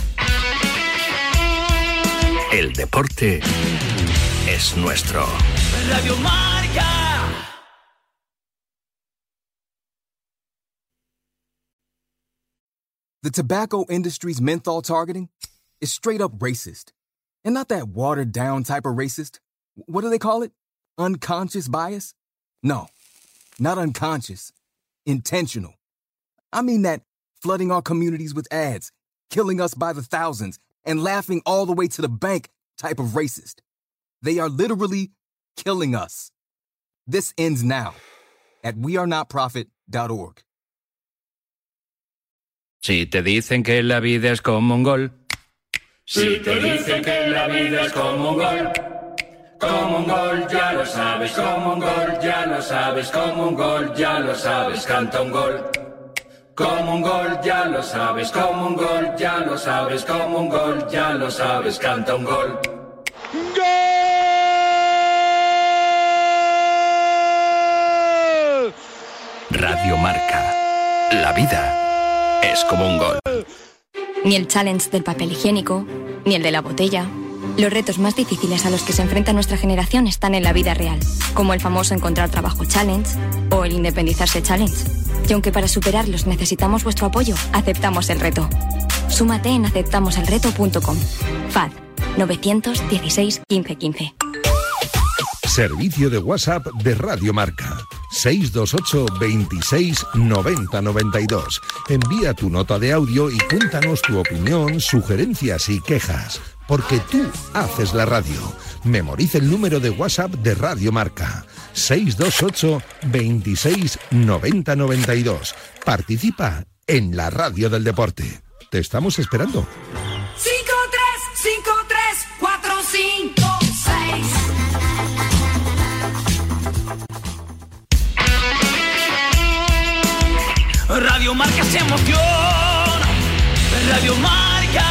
El deporte es nuestro. Radio Marca. The tobacco industry's menthol targeting is straight up racist. And not that watered down type of racist. What do they call it? Unconscious bias? No, not unconscious. Intentional. I mean that flooding our communities with ads, killing us by the thousands, and laughing all the way to the bank type of racist. They are literally killing us. This ends now at wearenotprofit.org. Si te dicen que la vida es como un gol. Si te dicen que la vida es como un gol ya lo sabes, como un gol ya lo sabes, como un gol ya lo sabes, canta un gol. Como un gol ya lo sabes, como un gol ya lo sabes, como un gol ya lo sabes, canta un gol. Radio Marca. La vida es como un gol. Ni el challenge del papel higiénico, ni el de la botella. Los retos más difíciles a los que se enfrenta nuestra generación están en la vida real, como el famoso encontrar trabajo challenge o el independizarse challenge. Y aunque para superarlos necesitamos vuestro apoyo, aceptamos el reto. Súmate en aceptamoselreto.com. FAD 916 1515. Servicio de WhatsApp de Radio Marca. 628 26 90 92. Envía tu nota de audio y cuéntanos tu opinión, sugerencias y quejas. Porque tú haces la radio. Memoriza el número de WhatsApp de Radio Marca. 628 26 90 92. Participa en la radio del deporte. Te estamos esperando. 5-3-5-3-4-5-6. Radio Marca se emociona. Radio Marca.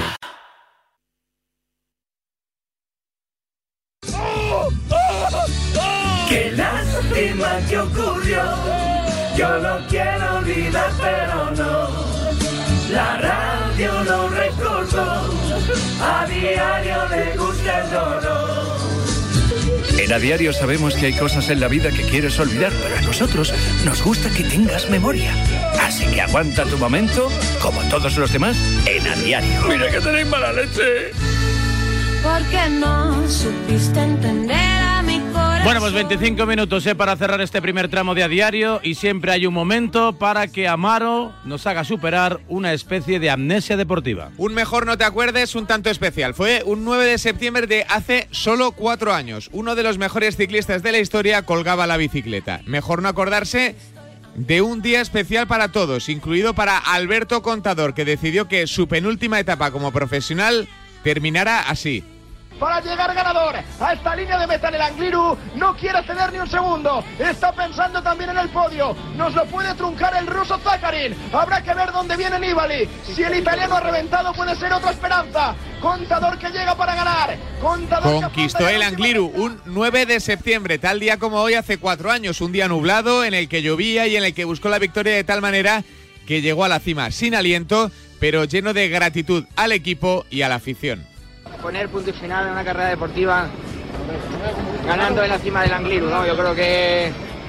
Qué lástima que ocurrió. Yo lo quiero olvidar, pero no. La radio lo recordó. A diario le gusta el dolor. En A Diario sabemos que hay cosas en la vida que quieres olvidar, pero a nosotros nos gusta que tengas memoria. Así que aguanta tu momento, como todos los demás, en A Diario. Mira que tenéis mala leche. Porque no supiste entender a mi corazón. Bueno, pues 25 minutos para cerrar este primer tramo de A Diario, y siempre hay un momento para que Amaro nos haga superar una especie de amnesia deportiva. Un mejor no te acuerdes, un tanto especial. Fue un 9 de septiembre de hace solo 4 años. Uno de los mejores ciclistas de la historia colgaba la bicicleta. Mejor no acordarse de un día especial para todos, incluido para Alberto Contador, que decidió que su penúltima etapa como profesional terminara así. Para llegar ganador a esta línea de meta en el Angliru, no quiere ceder ni un segundo, está pensando también en el podio, nos lo puede truncar el ruso Zakarin, habrá que ver dónde viene Nibali, si el italiano ha reventado puede ser otra esperanza. Contador que llega para ganar. Contador conquistó el Angliru un 9 de septiembre, tal día como hoy hace 4 años, un día nublado en el que llovía y en el que buscó la victoria de tal manera que llegó a la cima sin aliento, pero lleno de gratitud al equipo y a la afición. Poner punto y final en una carrera deportiva ganando en la cima del Angliru, ¿no? Yo creo que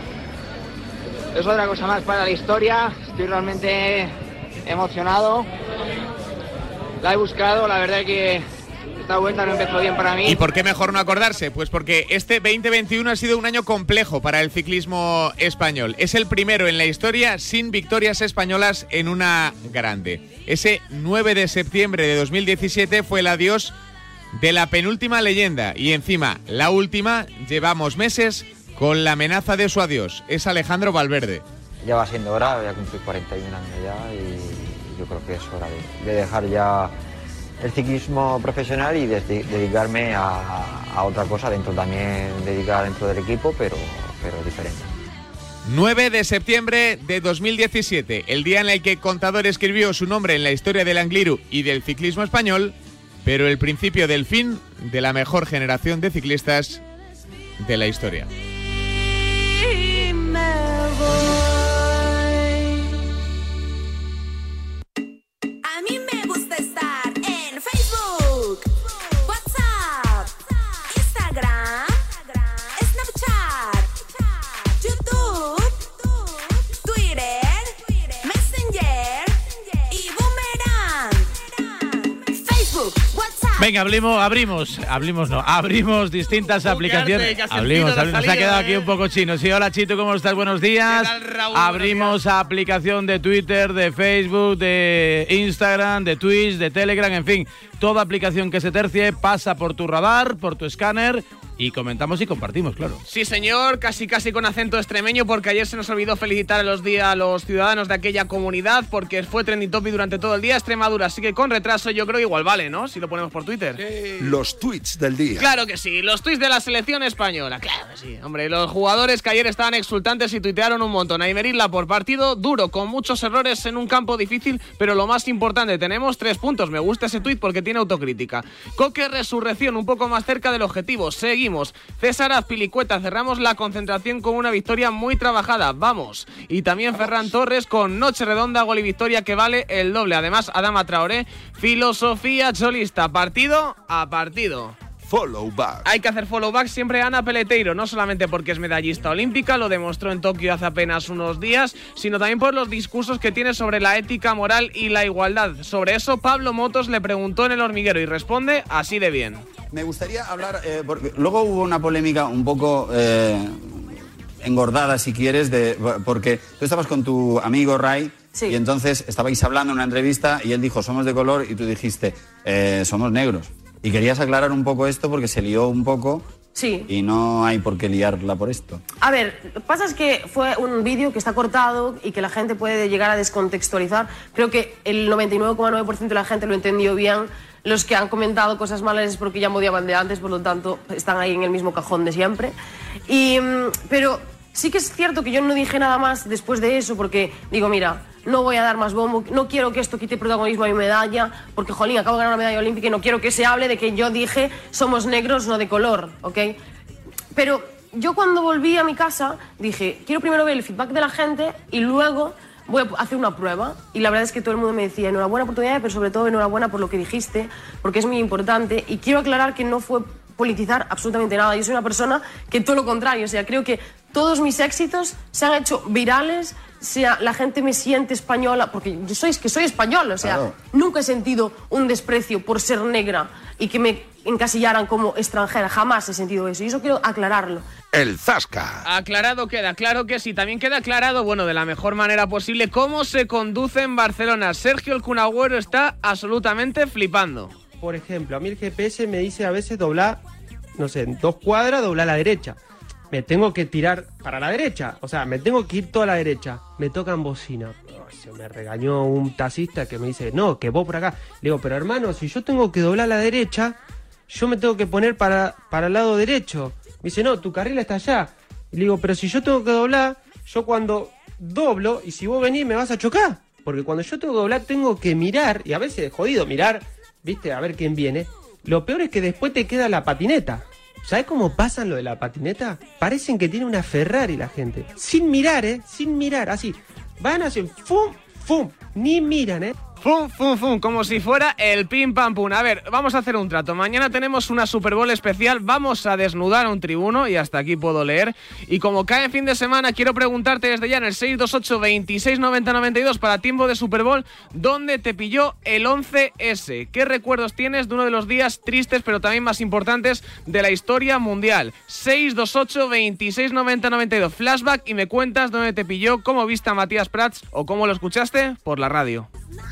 es otra cosa más para la historia. Estoy realmente emocionado. La he buscado, la verdad que esta vuelta no empezó bien para mí. ¿Y por qué mejor no acordarse? Pues porque este 2021 ha sido un año complejo para el ciclismo español. Es el primero en la historia sin victorias españolas en una grande. Ese 9 de septiembre de 2017 fue el adiós de la penúltima leyenda, y encima la última. Llevamos meses con la amenaza de su adiós. Es Alejandro Valverde. Ya va siendo hora, voy a cumplir 41 años ya y yo creo que es hora de dejar ya el ciclismo profesional y dedicarme a otra cosa, dentro del equipo, pero diferente. 9 de septiembre de 2017, el día en el que Contador escribió su nombre en la historia del Angliru y del ciclismo español, pero el principio del fin de la mejor generación de ciclistas de la historia. A mí me gusta estar en Facebook, WhatsApp, Instagram, Snapchat, YouTube, Twitter, Messenger y Boomerang. Facebook, WhatsApp. Venga, abrimos distintas aplicaciones. Abrimos, se ha quedado aquí un poco chino. Sí, hola Chito, ¿cómo estás? Buenos días. ¿Qué tal, Raúl? Abrimos aplicación de Twitter, de Facebook, de Instagram, de Twitch, de Telegram, en fin, toda aplicación que se tercie pasa por tu radar, por tu escáner, y comentamos y compartimos, claro. Sí, señor, casi con acento extremeño, porque ayer se nos olvidó felicitar a los ciudadanos de aquella comunidad, porque fue trending topic durante todo el día Extremadura, así que con retraso yo creo que igual vale, ¿no? Si lo ponemos por Twitter. Sí. Los tweets del día. Claro que sí, los tweets de la selección española, claro que sí. Hombre, los jugadores que ayer estaban exultantes y tuitearon un montón. Aymeric Laporte, partido duro, con muchos errores en un campo difícil, pero lo más importante, tenemos 3 puntos. Me gusta ese tuit porque tiene autocrítica. Coque, resurrección, un poco más cerca del objetivo. Seguimos. César Azpilicueta, cerramos la concentración con una victoria muy trabajada. Vamos. Y también Ferran Torres con noche redonda, gol y victoria que vale el doble. Además, Adama Traoré, filosofía cholista, partido a partido. Follow back. Hay que hacer follow back siempre a Ana Peleteiro, no solamente porque es medallista olímpica, lo demostró en Tokio hace apenas unos días, sino también por los discursos que tiene sobre la ética moral y la igualdad. Sobre eso, Pablo Motos le preguntó en El Hormiguero y responde así de bien. Me gustaría hablar, porque luego hubo una polémica un poco engordada, si quieres, porque tú estabas con tu amigo Ray. Sí. Y entonces estabais hablando en una entrevista y él dijo, somos de color, y tú dijiste, somos negros. Y querías aclarar un poco esto porque se lió un poco. Sí. Y no hay por qué liarla por esto. A ver, lo que pasa es que fue un vídeo que está cortado y que la gente puede llegar a descontextualizar. Creo que el 99,9% de la gente lo entendió bien. Los que han comentado cosas malas es porque ya me odiaban de antes, por lo tanto están ahí en el mismo cajón de siempre. Pero sí que es cierto que yo no dije nada más después de eso porque digo, mira, no voy a dar más bombo, no quiero que esto quite protagonismo a mi medalla, porque, jolín, acabo de ganar una medalla olímpica y no quiero que se hable de que yo dije somos negros, no de color, ¿ok? Pero yo cuando volví a mi casa dije, quiero primero ver el feedback de la gente y luego voy a hacer una prueba. Y la verdad es que todo el mundo me decía, enhorabuena por tu medalla, pero sobre todo enhorabuena por lo que dijiste, porque es muy importante. Y quiero aclarar que no fue politizar absolutamente nada. Yo soy una persona que todo lo contrario, o sea, creo que todos mis éxitos se han hecho virales, la gente me siente española, porque yo soy española, o sea, claro. Nunca he sentido un desprecio por ser negra y que me encasillaran como extranjera, jamás he sentido eso, y eso quiero aclararlo. El Zasca. Aclarado queda, claro que sí. También queda aclarado, bueno, de la mejor manera posible, cómo se conduce en Barcelona. Sergio el Kun Agüero está absolutamente flipando. Por ejemplo, a mí el GPS me dice a veces doblar, no sé, en 2 cuadras, doblar a la derecha. Me tengo que tirar para la derecha, o sea, me tengo que ir toda a la derecha. Me tocan bocina. Se me regañó un taxista que me dice, no, que vos por acá. Le digo, pero hermano, si yo tengo que doblar a la derecha, yo me tengo que poner para el lado derecho. Me dice, no, tu carril está allá. Y le digo, pero si yo tengo que doblar, yo cuando doblo, y si vos venís me vas a chocar. Porque cuando yo tengo que doblar, tengo que mirar, y a veces es jodido mirar, viste, a ver quién viene. Lo peor es que después te queda la patineta. ¿Sabes cómo pasan lo de la patineta? Parecen que tiene una Ferrari la gente. Sin mirar, sin mirar, así. Van así, fum, fum, ni miran, Fum, fum, fum, como si fuera el pim pam pum. A ver, vamos a hacer un trato. Mañana tenemos una Super Bowl especial. Vamos a desnudar a un tribuno y hasta aquí puedo leer. Y como cae en fin de semana, quiero preguntarte desde ya en el 628 26 90 92 para tiempo de Super Bowl, ¿dónde te pilló el 11S? ¿Qué recuerdos tienes de uno de los días tristes pero también más importantes de la historia mundial? 628 26 90 92 flashback y me cuentas dónde te pilló, cómo viste a Matías Prats o cómo lo escuchaste por la radio.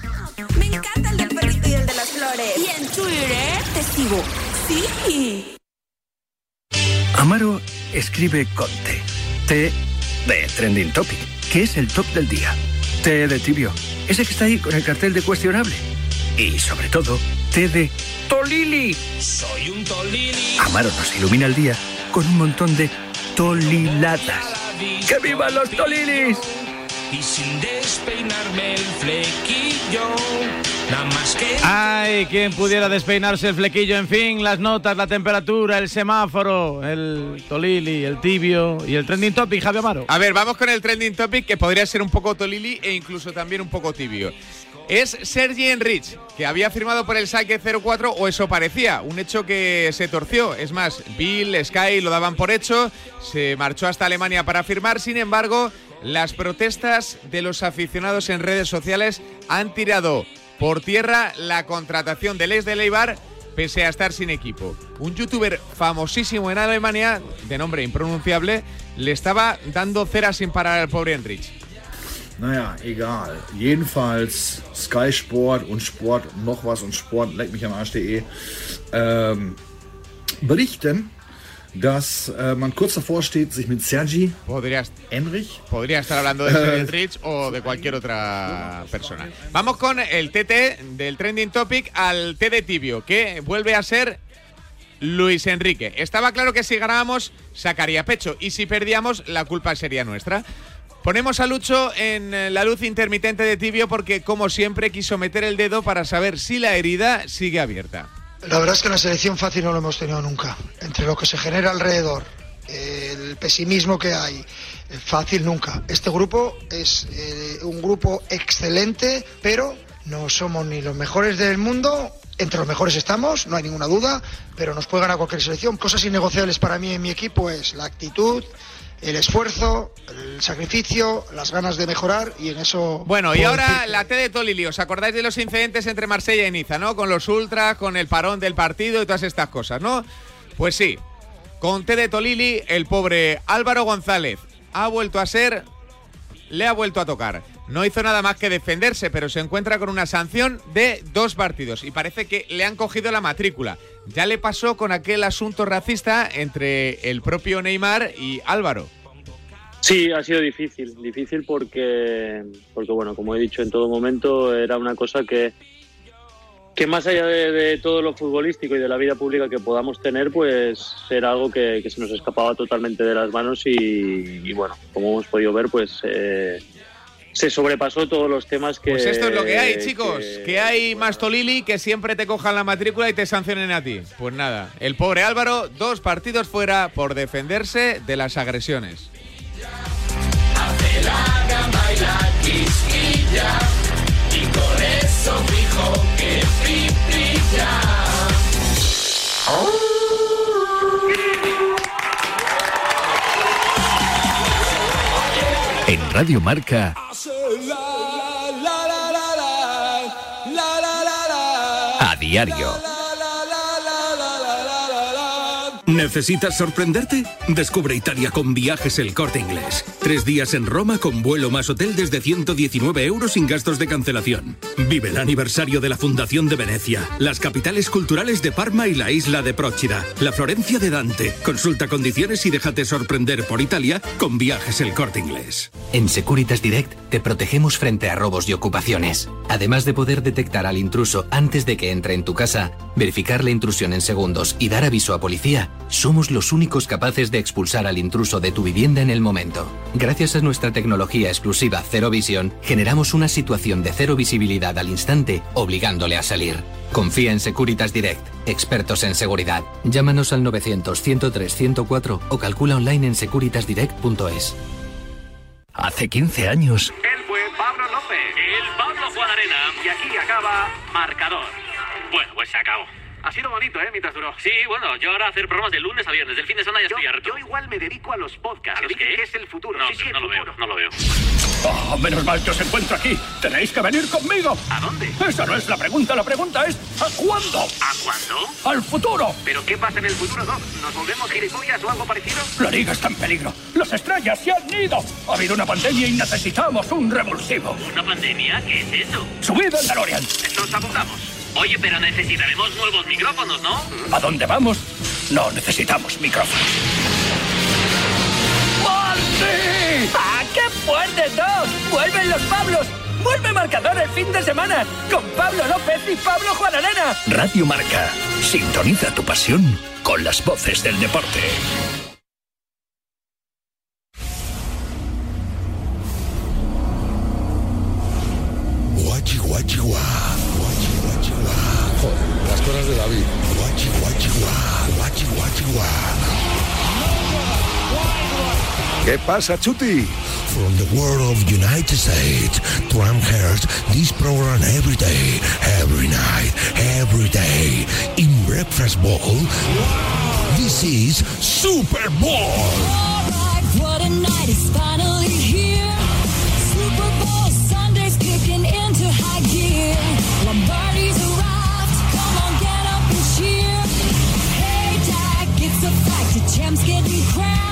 Me encanta el del perrito y el de las flores. Y en Twitter te sigo. Sí. Amaro escribe con T. T de Trending Topic, que es el top del día. T de tibio, ese que está ahí con el cartel de cuestionable. Y sobre todo, T de Tolili. Soy un Tolili. Amaro nos ilumina el día con un montón de toliladas. ¡Que vivan los Tolilis! Y sin despeinarme el flequillo, nada más que... Ay, quien pudiera despeinarse el flequillo. En fin, las notas, la temperatura, el semáforo, el Tolili, el tibio y el trending topic, Javi Amaro. A ver, vamos con el trending topic, que podría ser un poco Tolili e incluso también un poco tibio. Es Sergi Enrich, que había firmado por el Schalke 04, o eso parecía, un hecho que se torció. Es más, Bill, Sky lo daban por hecho, se marchó hasta Alemania para firmar. Sin embargo, las protestas de los aficionados en redes sociales han tirado por tierra la contratación del ex del Eibar, pese a estar sin equipo. Un youtuber famosísimo en Alemania, de nombre impronunciable, le estaba dando cera sin parar al pobre Enrich. Naja, egal. Jedenfalls Sky Sport und Sport noch was und Sport, leck mich am Arsch.de, berichten, dass man kurz davor steht, sich mit Sergi Enrich. Podría estar hablando de Sergi Enrich o de cualquier otra persona. Vamos con el TT del Trending Topic al té de tibio, que vuelve a ser Luis Enrique. Estaba claro que si ganábamos sacaría pecho y si perdíamos la culpa sería nuestra. Ponemos a Lucho en la luz intermitente de tibio porque, como siempre, quiso meter el dedo para saber si la herida sigue abierta. La verdad es que en la selección fácil no lo hemos tenido nunca. Entre lo que se genera alrededor, el pesimismo que hay, fácil nunca. Este grupo es un grupo excelente, pero no somos ni los mejores del mundo. Entre los mejores estamos, no hay ninguna duda, pero nos puede ganar cualquier selección. Cosas innegociables para mí en mi equipo es la actitud, el esfuerzo, el sacrificio, las ganas de mejorar, y en eso... Bueno, y ahora la T de Tolili. ¿Os acordáis de los incidentes entre Marsella y Niza, no? Con los ultras, con el parón del partido y todas estas cosas, ¿no? Pues sí, con T de Tolili, el pobre Álvaro González le ha vuelto a tocar. No hizo nada más que defenderse, pero se encuentra con una sanción de 2 partidos y parece que le han cogido la matrícula. Ya le pasó con aquel asunto racista entre el propio Neymar y Álvaro. Sí, ha sido difícil porque bueno, como he dicho en todo momento, era una cosa que más allá de todo lo futbolístico y de la vida pública que podamos tener, pues era algo que se nos escapaba totalmente de las manos y bueno, como hemos podido ver, pues se sobrepasó todos los temas que... Pues esto es lo que hay, chicos, que hay más Tolili, que siempre te cojan la matrícula y te sancionen a ti. Pues nada, el pobre Álvaro, 2 partidos fuera por defenderse de las agresiones. Hace la gamba y la quisquilla, y con eso fijo que brilla. En Radio Marca, a diario. ¿Necesitas sorprenderte? Descubre Italia con Viajes El Corte Inglés. 3 días en Roma con vuelo más hotel desde 119 € sin gastos de cancelación. Vive el aniversario de la Fundación de Venecia, las capitales culturales de Parma y la isla de Próchida, la Florencia de Dante. Consulta condiciones y déjate sorprender por Italia con Viajes El Corte Inglés. En Securitas Direct te protegemos frente a robos y ocupaciones. Además de poder detectar al intruso antes de que entre en tu casa, verificar la intrusión en segundos y dar aviso a policía, somos los únicos capaces de expulsar al intruso de tu vivienda en el momento. Gracias a nuestra tecnología exclusiva Cero Visión, generamos una situación de cero visibilidad al instante, obligándole a salir. Confía en Securitas Direct, expertos en seguridad. Llámanos al 900-103-104 o calcula online en securitasdirect.es. Hace 15 años... Él fue Pablo López, el Pablo Juanarena, y aquí acaba Marcador. Bueno, pues se acabó. Ha sido bonito, mientras duró. Sí, bueno, yo ahora hacer programas de lunes a viernes, del fin de semana ya estoy harto. Yo igual me dedico a los podcasts. ¿A los qué? Que es el futuro. No, sí, no lo veo, no lo veo. Oh, menos mal que os encuentro aquí. Tenéis que venir conmigo. ¿A dónde? Esa no es la pregunta es ¿a cuándo? ¿A cuándo? ¡Al futuro! ¿Pero qué pasa en el futuro, Doc? ¿Nos volvemos gilipollas o algo parecido? La liga está en peligro. Las estrellas se han ido. Ha habido una pandemia y necesitamos un revulsivo. ¿Una pandemia? ¿Qué es eso? ¡Subid al DeLorean! Nos apuntamos. Oye, pero necesitaremos nuevos micrófonos, ¿no? ¿A dónde vamos? No necesitamos micrófonos. ¡Marty! ¡Ah, qué fuerte, Doc! ¡Vuelven los Pablos! ¡Vuelve Marcador el fin de semana! Con Pablo López y Pablo Juanarena. Radio Marca. Sintoniza tu pasión con las voces del deporte. Guachi, guachi, guá. Guachi, guachi, guá. Joder, las cosas de David. Guachi, guachi, guá. Guachi, guachi, guá. ¿Qué pasa, Chuti? From the world of United States, Trump hears this program every day, every night, every day. In Breakfast Bowl, this is Super Bowl. All right, what a night is finally here. Super Bowl Sunday's kicking into high gear. Lombardi's arrived, come on, get up and cheer. Hey, Dak, it's a fact, the champ's getting crowned.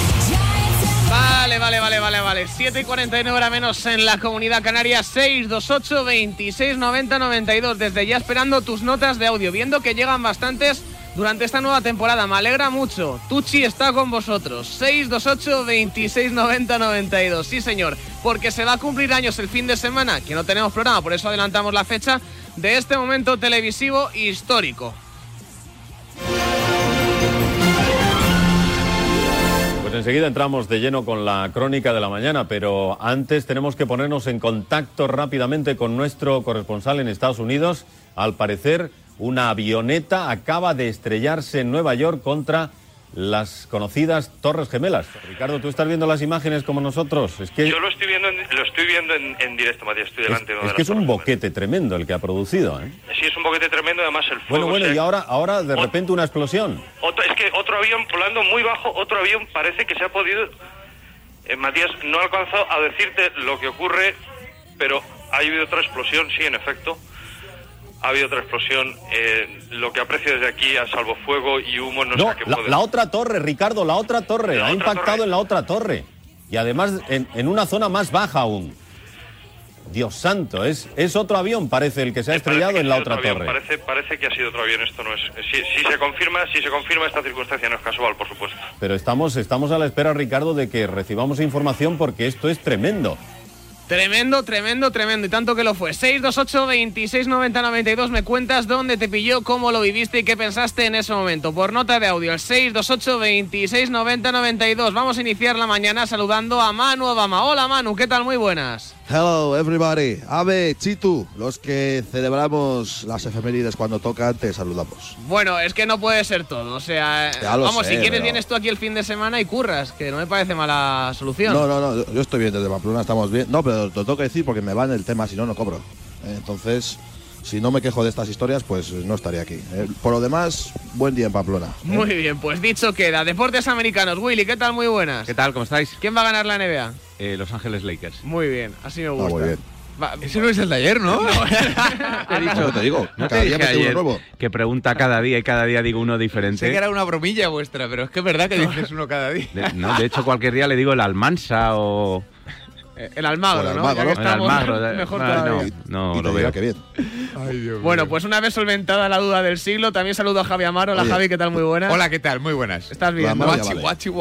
Vale. 7:49 hora menos en la Comunidad Canaria. 628 26 90 92. Desde ya esperando tus notas de audio, viendo que llegan bastantes durante esta nueva temporada. Me alegra mucho. Tucci está con vosotros. 628 26 90 92. Sí, señor, porque se va a cumplir años el fin de semana, que no tenemos programa, por eso adelantamos la fecha de este momento televisivo histórico. Pues enseguida entramos de lleno con la crónica de la mañana, pero antes tenemos que ponernos en contacto rápidamente con nuestro corresponsal en Estados Unidos. Al parecer, una avioneta acaba de estrellarse en Nueva York contra las conocidas Torres Gemelas. Ricardo, ¿tú estás viendo las imágenes como nosotros? Es que yo lo estoy viendo en directo, Matías, estoy delante de una es que es un boquete tremendo el que ha producido, ¿eh? Sí, es un boquete tremendo, además el fuego... Bueno, y ahora de repente una explosión. Es que otro avión volando muy bajo, otro avión parece que se ha podido... Matías, no he alcanzado a decirte lo que ocurre, pero ha habido otra explosión, sí, en efecto. Ha habido otra explosión. Lo que aprecio desde aquí, a salvo fuego y humo, no sé a qué puede... La otra torre, Ricardo, la otra torre. Ha impactado en la otra torre. Y además en una zona más baja aún. Dios santo, es otro avión, parece, el que se ha estrellado en la otra torre. Parece que ha sido otro avión, esto no es... Si se confirma esta circunstancia, no es casual, por supuesto. Pero estamos a la espera, Ricardo, de que recibamos información porque esto es tremendo. Tremendo, y tanto que lo fue. 628 26 90 92, me cuentas dónde te pilló, cómo lo viviste y qué pensaste en ese momento. Por nota de audio, el 628 26 90 92. Vamos a iniciar la mañana saludando a Manu Obama. Hola Manu, ¿qué tal? Muy buenas. Hello everybody. Ave, Chitu, los que celebramos las efemérides cuando toca, te saludamos. Bueno, es que no puede ser todo, o sea, vamos, si quieres vienes tú aquí el fin de semana y curras, que no me parece mala solución. No, yo estoy bien desde Pamplona, estamos bien. No, pero te tengo que decir porque me va en el tema, si no cobro. Entonces, si no me quejo de estas historias, pues no estaría aquí. Por lo demás, buen día en Pamplona. Muy bien, pues dicho queda. Deportes americanos. Willy, ¿qué tal? Muy buenas. ¿Qué tal? ¿Cómo estáis? ¿Quién va a ganar la NBA? Los Ángeles Lakers. Muy bien, así me gusta. Muy bien. Ese no es el de ayer, ¿no? Te digo, cada día me uno nuevo. Que pregunta cada día y cada día digo uno diferente. Sé que era una bromilla vuestra, pero es que es verdad que dices uno cada día. De hecho, cualquier día le digo el Almansa o... El Almagro, ¿no? El Almagro, mejor todavía. No lo veo. Qué bien. Ay, Dios bueno, mío. Pues una vez solventada la duda del siglo, también saludo a Javi Amaro. Hola, Javi, ¿qué tal? Muy buenas. Hola, ¿qué tal? Muy buenas. ¿Estás bien? Guachi.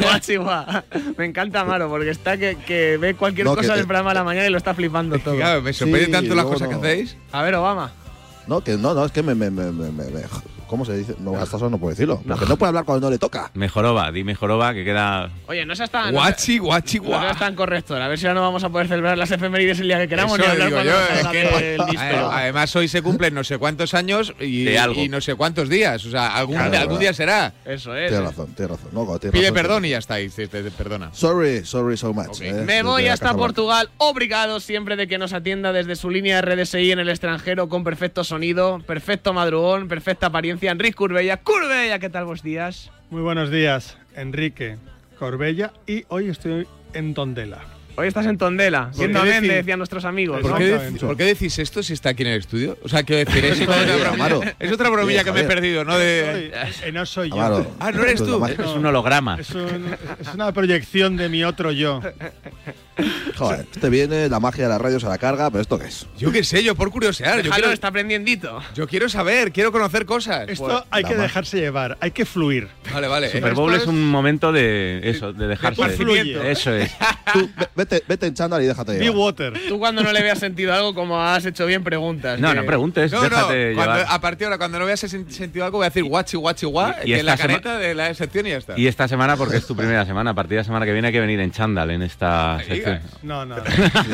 Me encanta Amaro, porque está que ve cualquier cosa del programa de la mañana y lo está flipando todo. Claro, me sorprende tanto las cosas que hacéis. A ver, Obama. Es que me ¿cómo se dice? No, hasta eso no puedo decirlo. Porque no puede hablar cuando no le toca. Mejoroba, di Mejoroba, que queda... Oye, no seas tan... Guachi. No seas tan correcto. A ver si ahora no vamos a poder celebrar las efemérides el día que queramos. Eso ni hablar digo cuando yo, nos salga del díspero. Además, hoy se cumplen no sé cuántos años y no sé cuántos días. O sea, algún día será. Eso es. Tienes razón. Pide perdón y ya está. Y te perdona. Sorry so much. Okay. Me voy hasta Portugal, obrigado siempre de que nos atienda desde su línea de RDSI en el extranjero con perfecto sonido, perfecto madrugón, perfecta apariencia. Enrique Curbella, ¿qué tal? Buenos días. Muy buenos días, Enrique Corbella, y hoy estoy en Tondela. Hoy estás en Tondela, viendo a Mende, decían nuestros amigos. ¿Por qué decís esto si está aquí en el estudio? O sea, quiero decir, es otra bromilla que me he perdido, ¿no? No soy yo. Amaro. Ah, ¿no eres tú? Es un holograma. Es una proyección de mi otro yo. Joder, viene, la magia de las radios a la carga, pero ¿esto qué es? Yo qué sé, yo por curiosear. Está aprendiendito. Yo quiero saber, quiero conocer cosas. Esto hay que dejarse llevar, hay que fluir. Vale. Super Bowl es un momento de eso, de dejarse. Fluye. Eso es. Tú, vete en chándal y déjate llevar. Be water. Tú cuando no le veas sentido algo, como has hecho bien, preguntas. No preguntes, déjate llevar. A partir de ahora, cuando no veas sentido algo, voy a decir guachi, que es la careta de la sección y ya está. Y esta semana, porque es tu primera semana, a partir de la semana que viene hay que venir en chándal en esta sección. No.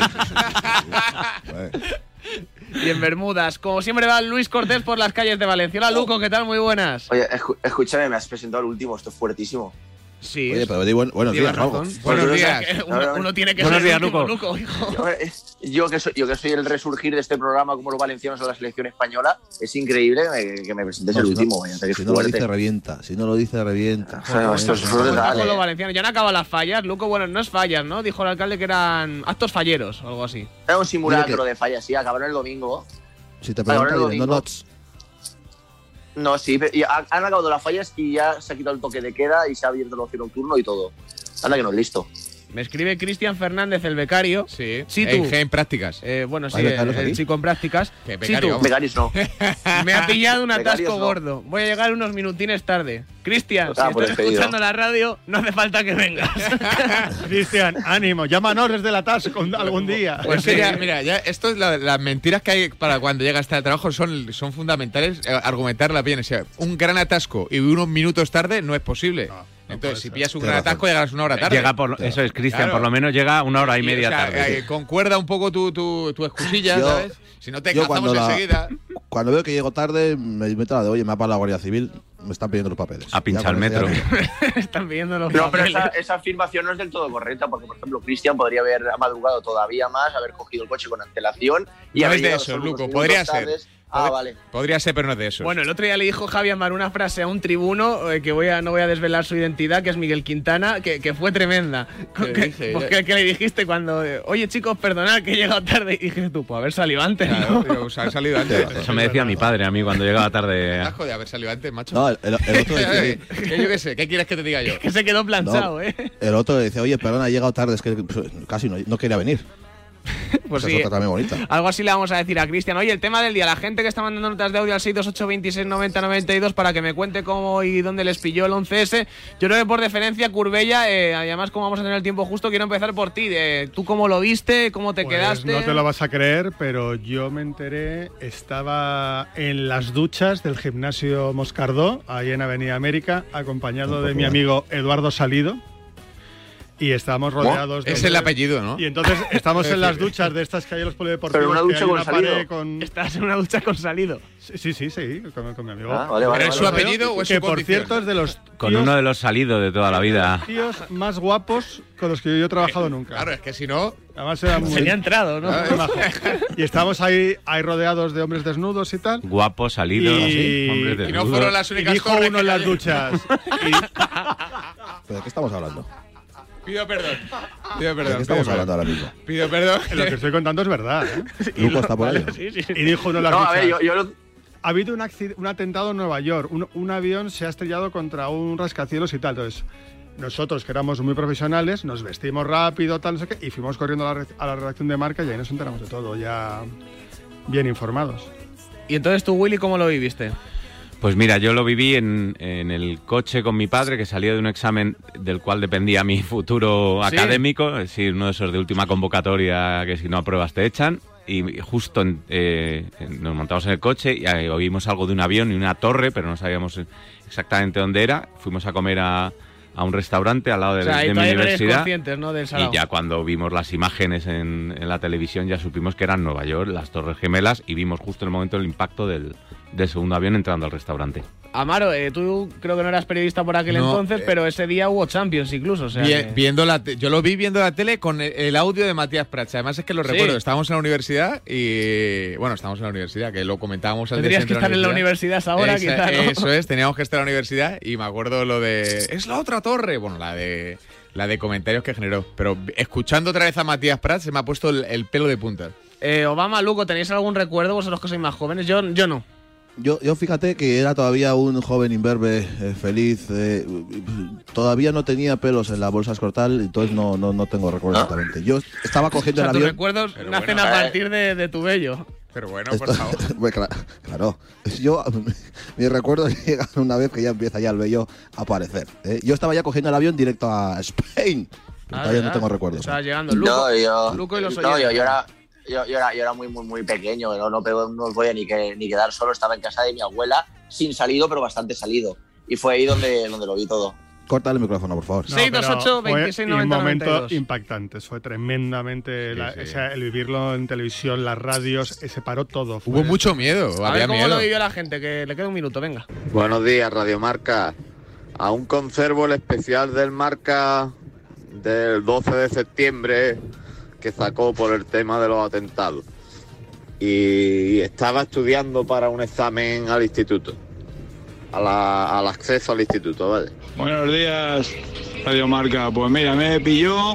Y en Bermudas, como siempre va Luis Cortés por las calles de Valencia. Hola, Luco, ¿qué tal? Muy buenas. Oye, escúchame, me has presentado el último, esto es fuertísimo. Sí. Oye, pero di buenos días, vamos. Buenos días. Uno tiene que buenos ser días, Luco, hijo. Yo que soy el resurgir de este programa como los valencianos a la selección española, es increíble que me presentes el último. Si no lo dice, revienta. Esto es brutal. Los valencianos. Ya han acabado las fallas. Luco, bueno, no es fallas, ¿no? Dijo el alcalde que eran actos falleros o algo así. Era un simulacro de fallas, sí, acabaron el domingo. Si te preguntan, No, sí, han acabado las fallas y ya se ha quitado el toque de queda y se ha abierto el ocio nocturno y todo. Anda que no es listo. Me escribe Cristian Fernández, el becario. Sí, Situ. en prácticas. Bueno, sí, ¿Hay becarios el aquí? chico en prácticas. ¿Qué becario? Situ. Becarios no. Me ha pillado un Becarios atasco no. gordo. Voy a llegar unos minutines tarde. Cristian, si por estás despedido. escuchando la radio, no hace falta que vengas. Cristian, ánimo, llámanos desde el atasco algún día. Pues sí, mira, ya esto es las mentiras que hay para cuando llega hasta el trabajo son fundamentales. Argumentarla bien. O sea, un gran atasco y unos minutos tarde no es posible. Entonces, si pillas un gran atasco, llegarás una hora tarde. Llega eso es, Cristian, Claro. por lo menos llega una hora y media o sea, tarde. concuerda un poco tu excusilla, Yo- ¿sabes? Si no te yo cazamos cuando enseguida. Cuando veo que llego tarde, me meto la de, oye, me ha parado la Guardia Civil, me están pidiendo los papeles. A pinchar Ya con el eso metro. ya- Están pidiendo los No, pero papeles. esa afirmación no es del todo correcta, porque, por ejemplo, Cristian podría haber madrugado todavía más, haber cogido el coche con antelación y No haber es de llegado eso, solo Luco, unos podría minutos ser. tardes. Vale. Podría ser, pero no es de eso. Bueno, el otro día le dijo Javi Amar una frase a un tribuno que no voy a desvelar su identidad, que es Miguel Quintana, que fue tremenda. ¿Qué le dijiste cuando, oye chicos, perdonad que he llegado tarde? Y dijiste tú, pues haber salido antes, ¿no? O sea, haber salido antes. Eso me decía mi padre a mí cuando llegaba tarde. Asco de haber salido antes, macho. No, el otro dice, Que yo qué sé, ¿qué quieres que te diga yo? Que se quedó planchado, no, ¿eh? el otro le dice, oye, perdona, he llegado tarde, es que casi no quería venir. Pues Esa sí, es otra también bonita. algo así le vamos a decir a Cristian. Oye, el tema del día, la gente que está mandando notas de audio al 628269092 para que me cuente cómo y dónde les pilló el 11S. Yo creo que por deferencia, Curbella, además como vamos a tener el tiempo justo, quiero empezar por ti. ¿Tú cómo lo viste? ¿Cómo te Pues quedaste? no te lo vas a creer, pero yo me enteré, estaba en las duchas del gimnasio Moscardó, ahí en Avenida América, acompañado de mi amigo Eduardo Salido. Y estábamos rodeados de... Es el apellido, ¿no? Y entonces estamos en las duchas de estas que hay en los polideportivos. Pero una que ducha hay con una Salido. pared con... Estás en una ducha con Salido. Sí, con mi amigo. ¿Pero es su apellido o es que su por condición? cierto es de los Con uno de los salidos de toda la vida. tíos más guapos con los que yo he trabajado nunca. Claro, es que si no... Además era muy... Sería entrado, ¿no? muy majo. Y estábamos ahí rodeados de hombres desnudos y tal. Guapos, salidos, hombres Y no desnudos. fueron las Y únicas dijo torres uno que en las cayeron. duchas. ¿Pero de qué estamos hablando? Pido perdón. Pido ¿De perdón. qué estamos pido hablando perdón. ahora mismo? Pido perdón. Lo que estoy contando es verdad, ¿eh? Luco está por ahí. Y dijo uno en las No, duchas. a ver, yo lo- Ha habido un atentado en Nueva York. Un avión se ha estrellado contra un rascacielos y tal. Entonces, nosotros, que éramos muy profesionales, nos vestimos rápido, tal, no sé qué, y fuimos corriendo a la redacción de Marca y ahí nos enteramos de todo, ya bien informados. Y entonces tú, Willy, ¿cómo lo viviste? Pues mira, yo lo viví en el coche con mi padre, que salía de un examen del cual dependía mi futuro ¿Sí? académico, es decir, uno de esos de última convocatoria que si no apruebas te echan. Y justo nos montamos en el coche y oímos algo de un avión y una torre, pero no sabíamos exactamente dónde era. Fuimos a comer a un restaurante al lado de, O sea, ahí de mi todavía no eres universidad. conscientes, ¿no? Del salado. Y ya cuando vimos las imágenes en la televisión ya supimos que eran Nueva York, las Torres Gemelas, y vimos justo en el momento el impacto del segundo avión entrando al restaurante. Amaro, tú creo que no eras periodista por aquel No, entonces, pero ese día hubo Champions incluso. O sea que- Yo lo vi viendo la tele con el audio de Matías Prats. Además es que lo Sí. recuerdo. Estábamos en la universidad y... Bueno, estábamos en la universidad, que lo comentábamos al día Tendrías que siguiente estar en la universidad ahora, quizá, ¿no? Eso es, teníamos que estar en la universidad y me acuerdo lo de... ¡Es la otra torre! Bueno, la de comentarios que generó. Pero escuchando otra vez a Matías Prats se me ha puesto el pelo de punta. Obama, Luco, ¿tenéis algún recuerdo vosotros que sois más jóvenes? Yo no. Yo fíjate que era todavía un joven imberbe, feliz. Todavía no tenía pelos en la bolsa escrotal, entonces no tengo recuerdo exactamente. Yo estaba cogiendo O sea, el tus avión. recuerdos nacen a partir de tu vello. Pero bueno, Esto- por favor. Pues claro. Yo, mi recuerdo llega una vez que ya empieza ya el vello a aparecer. Yo estaba ya cogiendo el avión directo a Spain. Pero todavía no tengo recuerdos. O sea, llegando Luco, yo, Luco y los no, oyentes. yo era muy pequeño, no os voy a ni quedar solo, estaba en casa de mi abuela, sin salido, pero bastante salido. Y fue ahí donde lo vi todo. Corta el micrófono, por favor. 628 26 un 90 momento 92. impactante, fue tremendamente Sí. o sea, el vivirlo en televisión, las radios, se paró todo. Hubo mucho miedo, A había ver cómo miedo. lo vivió la gente, que le queda un minuto, venga. Buenos días, Radio Marca. Aún conservo el especial del Marca del 12 de septiembre que sacó por el tema de los atentados. Y estaba estudiando para un examen al instituto, al acceso al instituto, ¿vale? Buenos días, Radio Marca. Pues mira, me pilló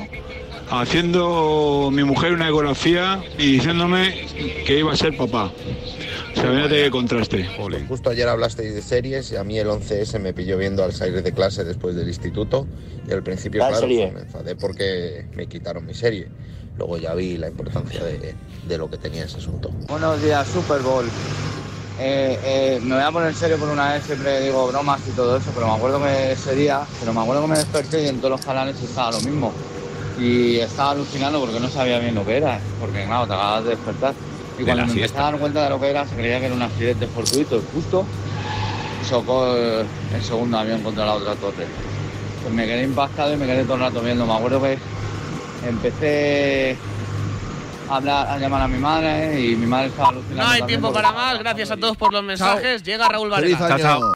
haciendo mi mujer una ecografía y diciéndome que iba a ser papá. O sea, fíjate qué contraste. Justo ayer hablasteis de series y a mí el 11S me pilló viendo al salir de clase después del instituto y al principio, claro, me enfadé porque me quitaron mi serie. Luego ya vi la importancia de lo que tenía ese asunto. Buenos días, Super Bowl. Me voy a poner serio por una vez, siempre digo bromas y todo eso, pero me acuerdo que ese día, me desperté y en todos los canales estaba lo mismo. Y estaba alucinando porque no sabía bien lo que era, porque claro, te acabas de despertar. Y cuando me empecé a dar cuenta de lo que era, se creía que era un accidente fortuito. Justo chocó el segundo avión contra la otra torre. Pues me quedé impactado y me quedé todo el rato viendo. Me acuerdo que empecé a llamar a mi madre y mi madre estaba alucinando. No hay tiempo para más. Gracias a todos por los mensajes. Llega Raúl Varela. Feliz año. Chao, chao.